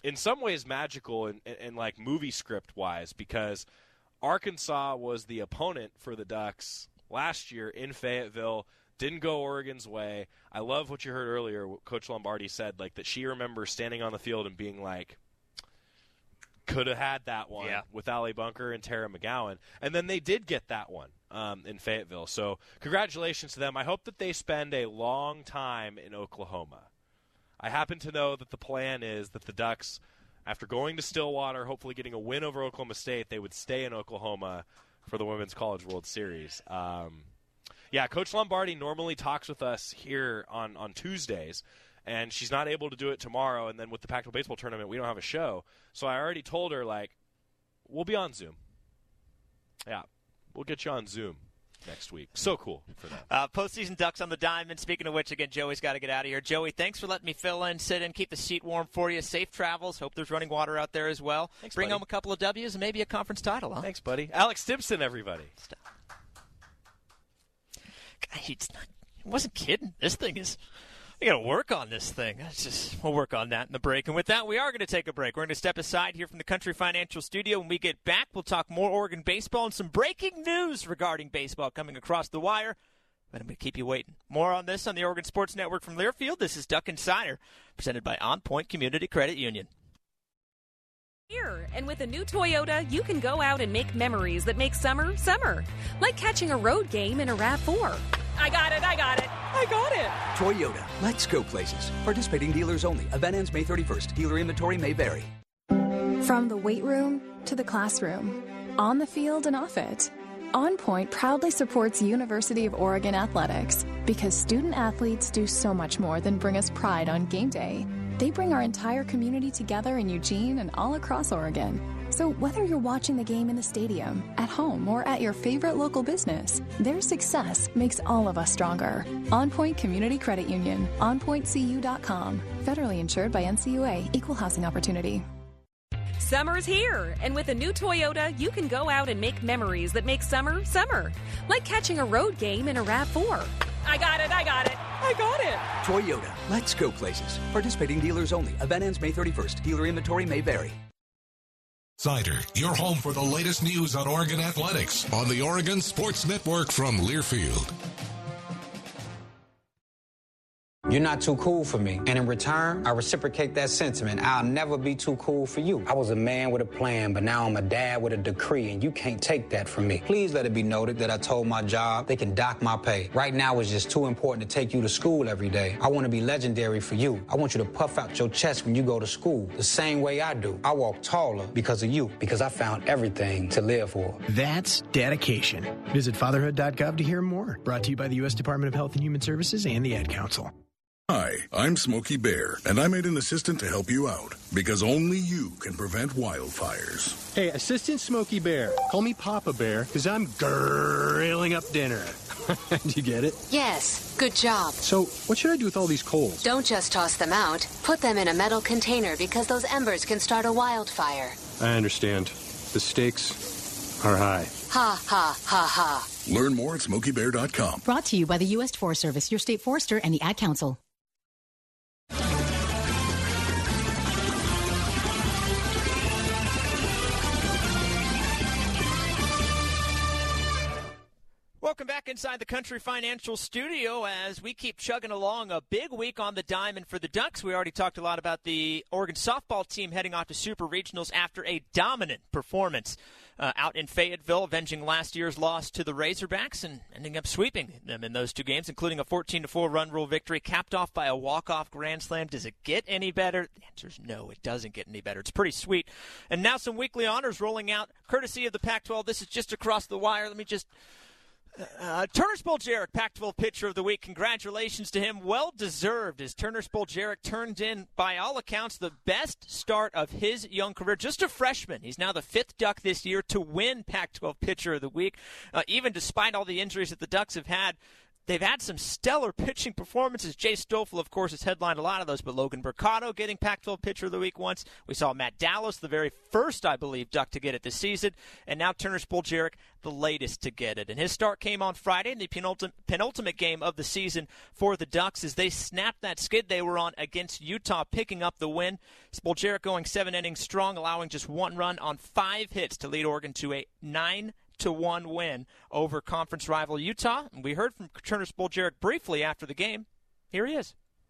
in some ways magical and like movie script wise, because Arkansas was the opponent for the Ducks last year in Fayetteville. Didn't go Oregon's way. I love what you heard earlier, what Coach Lombardi said, like that she remembers standing on the field and being like, could have had that one with Allie Bunker and Tara McGowan. And then they did get that one in Fayetteville. So congratulations to them. I hope that they spend a long time in Oklahoma. I happen to know that the plan is that the Ducks, after going to Stillwater, hopefully getting a win over Oklahoma State, they would stay in Oklahoma for the Women's College World Series. Coach Lombardi normally talks with us here on Tuesdays, and she's not able to do it tomorrow. And then with the Pac-12 baseball tournament, we don't have a show. So I already told her, like, we'll be on Zoom. Yeah, we'll get you on Zoom next week. So cool for that. Postseason Ducks on the Diamond. Speaking of which, again, Joey's got to get out of here. Joey, thanks for letting me fill in, sit in, keep the seat warm for you. Safe travels. Hope there's running water out there as well. Thanks, Bring buddy. home a couple of W's and maybe a conference title, huh? Thanks, buddy. Alex Stimson, everybody. God, he wasn't kidding. This thing is... We got to work on this thing. We'll work on that in the break. And with that, we are going to take a break. We're going to step aside here from the Country Financial Studio. When we get back, we'll talk more Oregon baseball and some breaking news regarding baseball coming across the wire. But I'm going to keep you waiting. More on this on the Oregon Sports Network from Learfield. This is Duck Insider, presented by On Point Community Credit Union. Here, and with a new Toyota, you can go out and make memories that make summer, summer. Like catching a road game in a RAV4. I got it. Toyota, let's go places. Participating dealers only. Event ends May 31st. Dealer inventory may vary. From the weight room to the classroom, on the field and off it, On Point proudly supports University of Oregon athletics because student athletes do so much more than bring us pride on game day. They bring our entire community together in Eugene and all across Oregon. So whether you're watching the game in the stadium, at home, or at your favorite local business, their success makes all of us stronger. On Point Community Credit Union, onpointcu.com. Federally insured by NCUA, Equal Housing Opportunity. Summer's here, and with a new Toyota, you can go out and make memories that make summer, summer. Like catching a road game in a RAV4. I got it. Toyota, let's go places. Participating dealers only. Event ends May 31st. Dealer inventory may vary. Insider, your home for the latest news on Oregon athletics on the Oregon Sports Network from Learfield. You're not too cool for me. And in return, I reciprocate that sentiment. I'll never be too cool for you. I was a man with a plan, but now I'm a dad with a decree, and you can't take that from me. Please let it be noted that I told my job they can dock my pay. Right now, it's just too important to take you to school every day. I want to be legendary for you. I want you to puff out your chest when you go to school, the same way I do. I walk taller because of you, because I found everything to live for. That's dedication. Visit fatherhood.gov to hear more. Brought to you by the U.S. Department of Health and Human Services and the Ad Council. Hi, I'm Smokey Bear, and I made an assistant to help you out, because only you can prevent wildfires. Hey, Assistant Smokey Bear. Call me Papa Bear, because I'm grilling up dinner. Do you get it? Yes, good job. So, what should I do with all these coals? Don't just toss them out. Put them in a metal container because those embers can start a wildfire. I understand. The stakes are high. Ha, ha, ha, ha. Learn more at SmokeyBear.com. Brought to you by the U.S. Forest Service, your state forester, and the Ad Council. Welcome back inside the Country Financial Studio as we keep chugging along. A big week on the diamond for the Ducks. We already talked a lot about the Oregon softball team heading off to Super Regionals after a dominant performance out in Fayetteville, avenging last year's loss to the Razorbacks and ending up sweeping them in those two games, including a 14-4 run rule victory, capped off by a walk-off grand slam. Does it get any better? The answer is no, it doesn't get any better. It's pretty sweet. And now some weekly honors rolling out, courtesy of the Pac-12. This is just across the wire. Let me just... Turner Spoljaric, Pac-12 Pitcher of the Week. Congratulations to him. Well-deserved as Turner Spoljaric turned in, by all accounts, the best start of his young career. Just a freshman. He's now the fifth Duck this year to win Pac-12 Pitcher of the Week. Even despite all the injuries that the Ducks have had, they've had some stellar pitching performances. Jay Stoffel, of course, has headlined a lot of those, but Logan Mercado getting Pac-12 Pitcher of the Week once. We saw Matt Dallas, the very first, I believe, Duck to get it this season, and now Turner Spoljaric, the latest to get it. And his start came on Friday in the penultimate game of the season for the Ducks as they snapped that skid they were on against Utah, picking up the win. Spoljaric going 7 innings strong, allowing just 1 run on 5 hits to lead Oregon to a 9-1 win over conference rival Utah. And we heard from Turner Spoljaric briefly after the game. Here he is.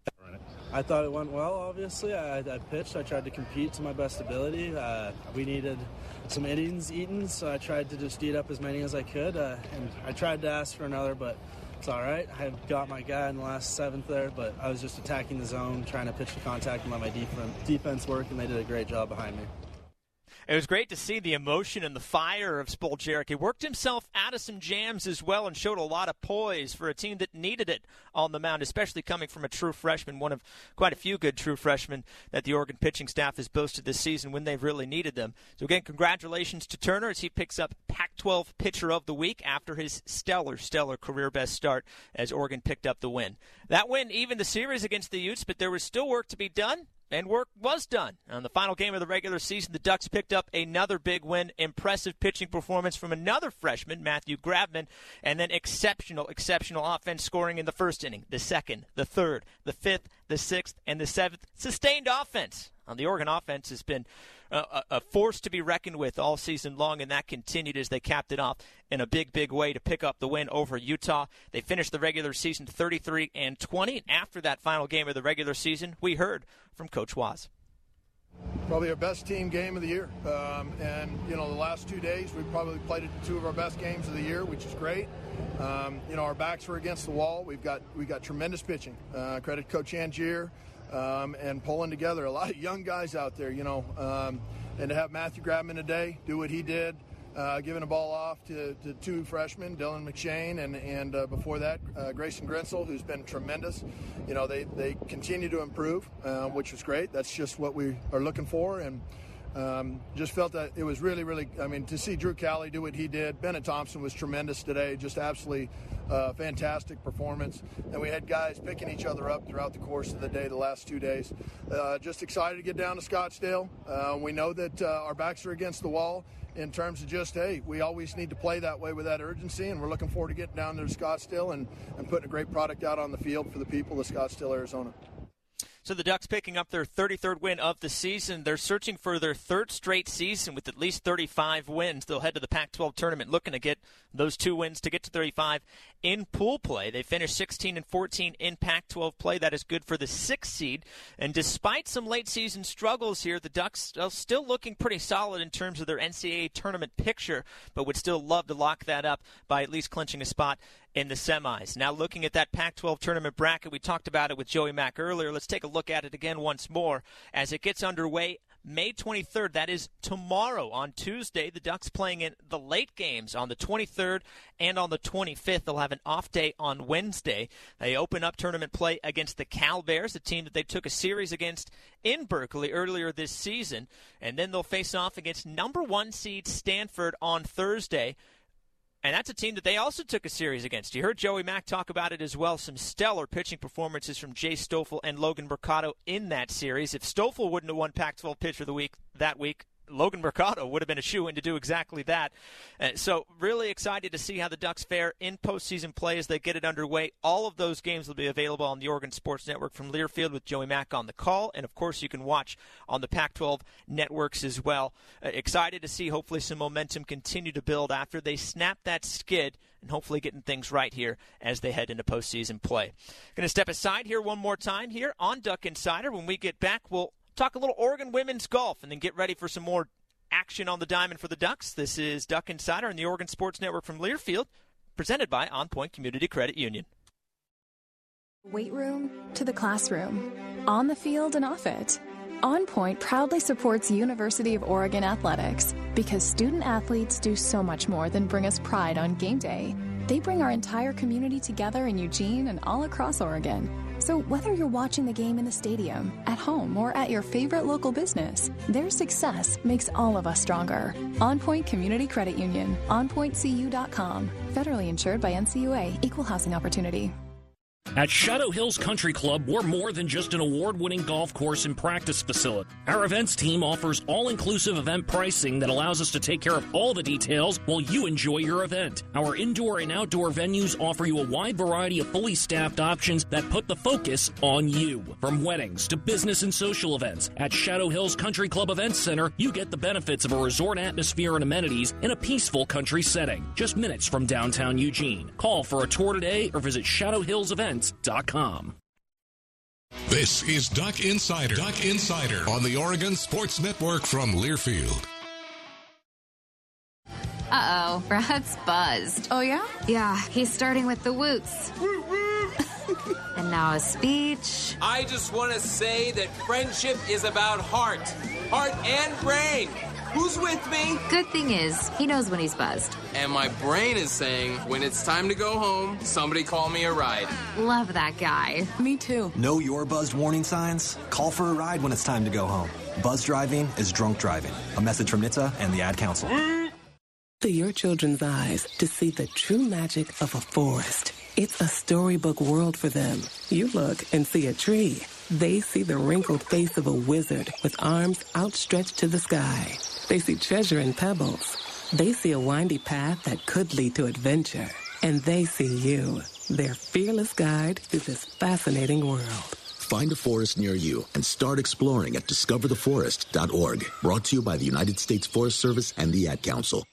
I thought it went well, obviously. I pitched. I tried to compete to my best ability. We needed some innings eaten, so I tried to just eat up as many as I could. And I tried to ask for another, but it's all right. I got my guy in the last 7th there, but I was just attacking the zone, trying to pitch the contact and let my defense work, and they did a great job behind me. It was great to see the emotion and the fire of Spoljaric. He worked himself out of some jams as well and showed a lot of poise for a team that needed it on the mound, especially coming from a true freshman, one of quite a few good true freshmen that the Oregon pitching staff has boasted this season when they've really needed them. So again, congratulations to Turner as he picks up Pac-12 Pitcher of the Week after his stellar career best start as Oregon picked up the win. That win evened the series against the Utes, but there was still work to be done. And work was done. On the final game of the regular season, the Ducks picked up another big win. Impressive pitching performance from another freshman, Matthew Grabman, and then exceptional offense scoring in the first inning, the second, the third, the fifth, the sixth, and the seventh. Sustained offense. The Oregon offense has been a force to be reckoned with all season long, and that continued as they capped it off in a big way to pick up the win over Utah. They finished the regular season 33-20, and after that final game of the regular season, we heard from Coach Waz. Probably our best team game of the year, and the last 2 days we probably played 2 of our best games of the year, which is great. Our backs were against the wall. We got tremendous pitching. Credit Coach Angier. And pulling together a lot of young guys out there, and to have Matthew Grabman today do what he did, giving the ball off to 2 freshmen, Dylan McShane, and before that, Grayson Grensel, who's been tremendous. They continue to improve, which was great. That's just what we are looking for, and just felt that it was really, to see Drew Calley do what he did. Bennett Thompson was tremendous today, just absolutely fantastic performance. And we had guys picking each other up throughout the course of the day, the last 2 days. Just excited to get down to Scottsdale. We know that our backs are against the wall in terms of just, hey, we always need to play that way with that urgency, and we're looking forward to getting down there to Scottsdale and putting a great product out on the field for the people of Scottsdale, Arizona. So the Ducks picking up their 33rd win of the season. They're searching for their 3rd straight season with at least 35 wins. They'll head to the Pac-12 tournament looking to get those 2 wins to get to 35 in pool play. They finished 16-14 in Pac-12 play. That is good for the 6th seed. And despite some late season struggles here, the Ducks are still looking pretty solid in terms of their NCAA tournament picture, but would still love to lock that up by at least clinching a spot in the semis. Now looking at that Pac-12 tournament bracket, we talked about it with Joey Mack earlier. Let's take a look at it again once more as it gets underway. May 23rd, that is tomorrow on Tuesday. The Ducks playing in the late games on the 23rd and on the 25th. They'll have an off day on Wednesday. They open up tournament play against the Cal Bears, a team that they took a series against in Berkeley earlier this season. And then they'll face off against number 1 seed Stanford on Thursday. And that's a team that they also took a series against. You heard Joey Mack talk about it as well. Some stellar pitching performances from Jay Stoffel and Logan Mercado in that series. If Stoffel wouldn't have won Pac-12 Pitcher of the Week that week, Logan Mercado would have been a shoo-in to do exactly that. So really excited to see how the Ducks fare in postseason play as they get it underway. All of those games will be available on the Oregon Sports Network from Learfield with Joey Mack on the call. And, of course, you can watch on the Pac-12 networks as well. Excited to see hopefully some momentum continue to build after they snap that skid and hopefully getting things right here as they head into postseason play. Going to step aside here one more time here on Duck Insider. When we get back, we'll talk a little Oregon women's golf and then get ready for some more action on the diamond for the Ducks. This is Duck Insider on the Oregon Sports Network from Learfield, presented by On Point Community Credit Union. Weight room to the classroom, on the field and off it. On Point proudly supports University of Oregon athletics because student athletes do so much more than bring us pride on game day. They bring our entire community together in Eugene and all across Oregon. So whether you're watching the game in the stadium, at home, or at your favorite local business, their success makes all of us stronger. On Point Community Credit Union. OnPointCU.com. Federally insured by NCUA. Equal housing opportunity. At Shadow Hills Country Club, we're more than just an award-winning golf course and practice facility. Our events team offers all-inclusive event pricing that allows us to take care of all the details while you enjoy your event. Our indoor and outdoor venues offer you a wide variety of fully staffed options that put the focus on you. From weddings to business and social events, at Shadow Hills Country Club Events Center, you get the benefits of a resort atmosphere and amenities in a peaceful country setting, just minutes from downtown Eugene. Call for a tour today or visit shadowhillsevents.com. This is Duck Insider. Duck Insider on the Oregon Sports Network from Learfield. Uh-oh, Brad's buzzed. Oh, yeah? Yeah, he's starting with the woots. And now a speech. I just want to say that friendship is about heart and brain. Who's with me? Good thing is, he knows when he's buzzed. And my brain is saying, when it's time to go home, somebody call me a ride. Love that guy. Me too. Know your buzzed warning signs? Call for a ride when it's time to go home. Buzz driving is drunk driving. A message from NHTSA and the Ad Council. To your children's eyes to see the true magic of a forest. It's a storybook world for them. You look and see a tree. They see the wrinkled face of a wizard with arms outstretched to the sky. They see treasure in pebbles. They see a windy path that could lead to adventure. And they see you, their fearless guide through this fascinating world. Find a forest near you and start exploring at discovertheforest.org. Brought to you by the United States Forest Service and the Ad Council.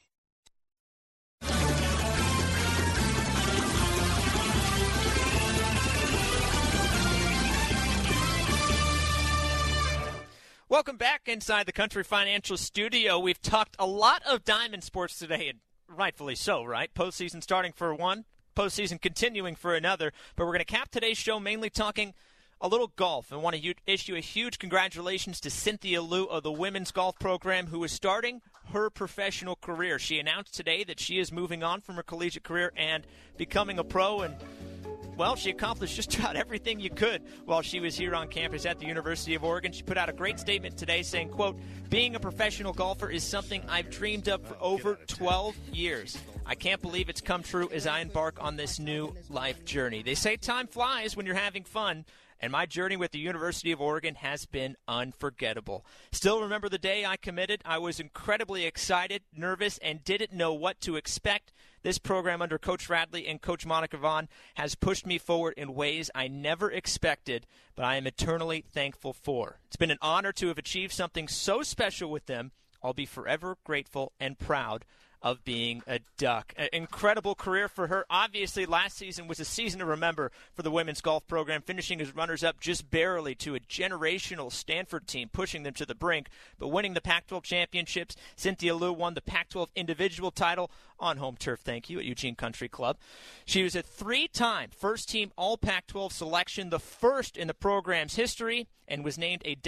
Welcome back inside the Country Financial Studio. We've talked a lot of diamond sports today, and rightfully so, right? Postseason starting for one, postseason continuing for another. But we're going to cap today's show mainly talking a little golf. And want to issue a huge congratulations to Cynthia Liu of the women's golf program, who is starting her professional career. She announced today that she is moving on from her collegiate career and becoming a pro, and well, she accomplished just about everything you could while she was here on campus at the University of Oregon. She put out a great statement today saying, quote, "Being a professional golfer is something I've dreamed of for over 12 years. I can't believe it's come true as I embark on this new life journey. They say time flies when you're having fun, and my journey with the University of Oregon has been unforgettable. Still remember the day I committed. I was incredibly excited, nervous, and didn't know what to expect. This program under Coach Radley and Coach Monica Vaughn has pushed me forward in ways I never expected, but I am eternally thankful for. It's been an honor to have achieved something so special with them. I'll be forever grateful and proud of being a Duck." An incredible career for her. Obviously, last season was a season to remember for the women's golf program, finishing as runners-up just barely to a generational Stanford team, pushing them to the brink, but winning the Pac-12 championships. Cynthia Liu won the Pac-12 individual title on home turf, thank you, at Eugene Country Club. She was a three-time first-team All-Pac-12 selection, the first in the program's history, and was named a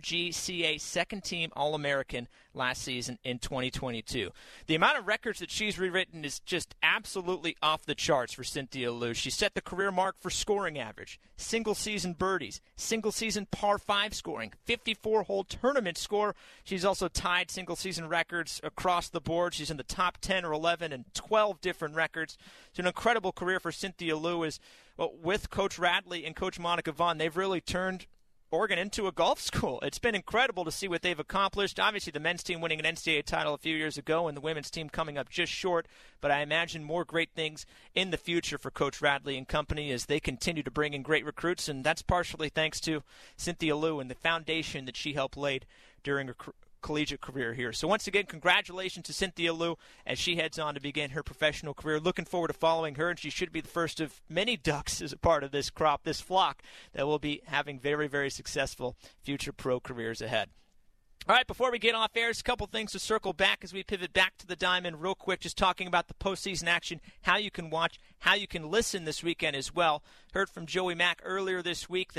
WGCA second-team All-American last season in 2022. The amount of records that she's rewritten is just absolutely off the charts for Cynthia Liu. She set the career mark for scoring average, single-season birdies, single-season par 5 scoring, 54-hole tournament score. She's also tied single-season records across the board. She's in the top 10 or 11 and 12 different records. It's an incredible career for Cynthia Liu. With Coach Radley and Coach Monica Vaughn, they've really turned Oregon into a golf school. It's been incredible to see what they've accomplished. Obviously, the men's team winning an NCAA title a few years ago and the women's team coming up just short, but I imagine more great things in the future for Coach Radley and company as they continue to bring in great recruits, and that's partially thanks to Cynthia Liu and the foundation that she helped lay during her collegiate career here. So once again, congratulations to Cynthia Liu as she heads on to begin her professional career. Looking forward to following her, and she should be the first of many Ducks as a part of this crop, this flock that will be having very, very successful future pro careers ahead. All right, before we get off air, there's a couple things to circle back as we pivot back to the Diamond real quick, just talking about the postseason action, how you can watch, how you can listen this weekend as well. Heard from Joey Mack earlier this week that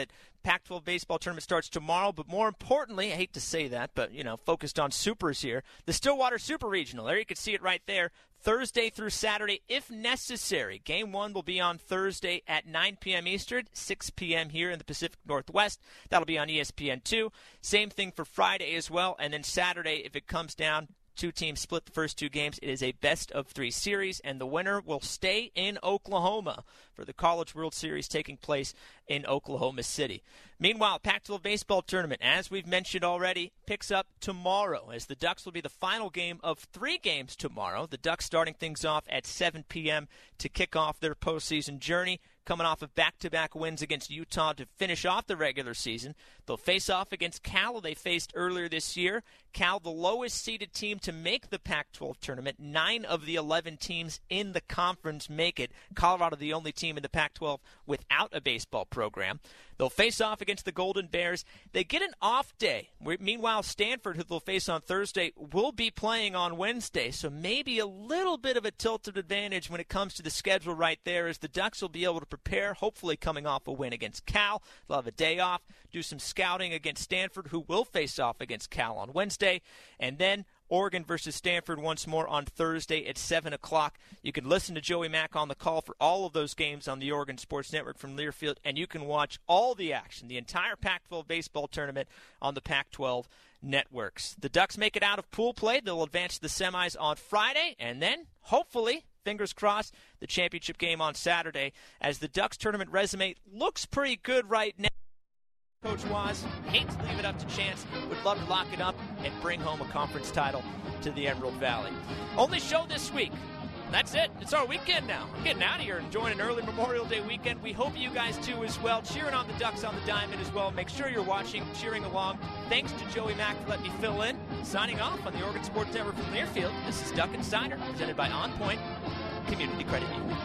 Pac-12 baseball tournament starts tomorrow, but more importantly, I hate to say that, but, focused on supers here, the Stillwater Super Regional. There you can see it right there. Thursday through Saturday, if necessary. Game 1 will be on Thursday at 9 p.m. Eastern, 6 p.m. here in the Pacific Northwest. That'll be on ESPN2. Same thing for Friday as well. And then Saturday, if it comes down, 2 teams split the first 2 games. It is a best-of-3 series, and the winner will stay in Oklahoma for the College World Series taking place in Oklahoma City. Meanwhile, Pac-12 baseball tournament, as we've mentioned already, picks up tomorrow, as the Ducks will be the final game of 3 games tomorrow. The Ducks starting things off at 7 p.m. to kick off their postseason journey, coming off of back-to-back wins against Utah to finish off the regular season. They'll face off against Cal, who they faced earlier this year. Cal, the lowest-seeded team to make the Pac-12 tournament. 9 of the 11 teams in the conference make it. Colorado, the only team in the Pac-12 without a baseball program. They'll face off against the Golden Bears. They get an off day. Meanwhile, Stanford, who they'll face on Thursday, will be playing on Wednesday. So maybe a little bit of a tilted advantage when it comes to the schedule right there, as the Ducks will be able to prepare, hopefully coming off a win against Cal. They'll have a day off, do some scouting against Stanford, who will face off against Cal on Wednesday. And then Oregon versus Stanford once more on Thursday at 7 o'clock. You can listen to Joey Mack on the call for all of those games on the Oregon Sports Network from Learfield, and you can watch all the action, the entire Pac-12 baseball tournament on the Pac-12 networks. The Ducks make it out of pool play. They'll advance to the semis on Friday, and then, hopefully, fingers crossed, the championship game on Saturday, as the Ducks tournament resume looks pretty good right now. Coach Waz, hate to leave it up to chance, would love to lock it up and bring home a conference title to the Emerald Valley. Only show this week. That's it. It's our weekend now. I'm getting out of here and enjoying an early Memorial Day weekend. We hope you guys do as well. Cheering on the Ducks on the Diamond as well. Make sure you're watching, cheering along. Thanks to Joey Mack for letting me fill in. Signing off on the Oregon Sports Network from Learfield. This is Duck Insider, presented by On Point Community Credit Union.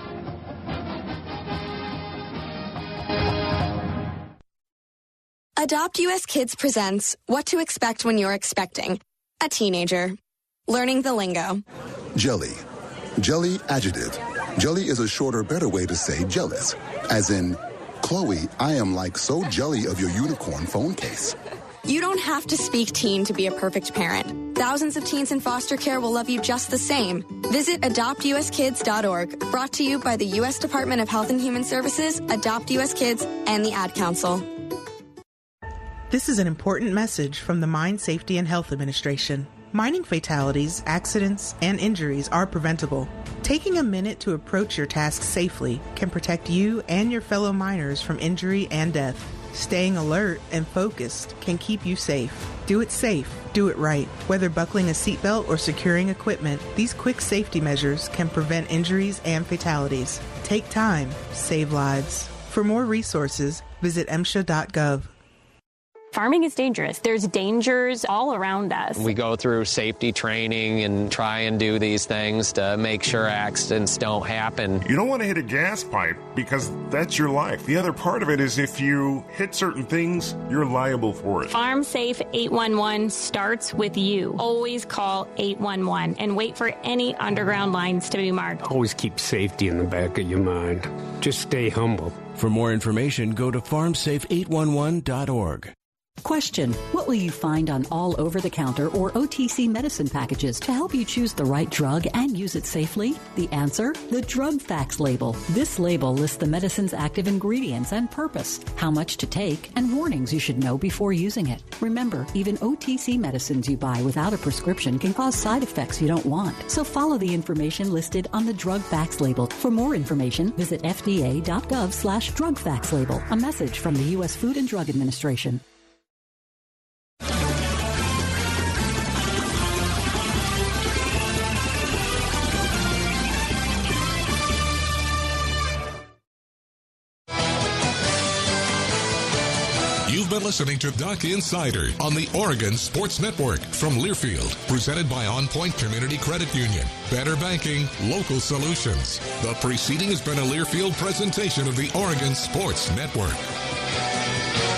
Adopt US Kids presents What to Expect When You're Expecting a Teenager. Learning the lingo. Jelly. Jelly adjective. Jelly is a shorter, better way to say jealous. As in, Chloe, I am like so jelly of your unicorn phone case. You don't have to speak teen to be a perfect parent. Thousands of teens in foster care will love you just the same. Visit adoptuskids.org. Brought to you by the U.S. Department of Health and Human Services, Adopt US Kids, and the Ad Council. This is an important message from the Mine Safety and Health Administration. Mining fatalities, accidents, and injuries are preventable. Taking a minute to approach your task safely can protect you and your fellow miners from injury and death. Staying alert and focused can keep you safe. Do it safe. Do it right. Whether buckling a seatbelt or securing equipment, these quick safety measures can prevent injuries and fatalities. Take time. Save lives. For more resources, visit MSHA.gov. Farming is dangerous. There's dangers all around us. We go through safety training and try and do these things to make sure accidents don't happen. You don't want to hit a gas pipe because that's your life. The other part of it is if you hit certain things, you're liable for it. Farm Safe 811 starts with you. Always call 811 and wait for any underground lines to be marked. Always keep safety in the back of your mind. Just stay humble. For more information, go to farmsafe811.org. Question: what will you find on all over-the-counter or OTC medicine packages to help you choose the right drug and use it safely? The answer: the Drug Facts label. This label lists the medicine's active ingredients and purpose, how much to take, and warnings you should know before using it. Remember, even OTC medicines you buy without a prescription can cause side effects you don't want. So follow the information listed on the Drug Facts label. For more information, visit fda.gov/Drug Facts label. A message from the U.S. Food and Drug Administration. You've been listening to Duck Insider on the Oregon Sports Network from Learfield, presented by On Point Community Credit Union. Better banking, local solutions. The preceding has been a Learfield presentation of the Oregon Sports Network.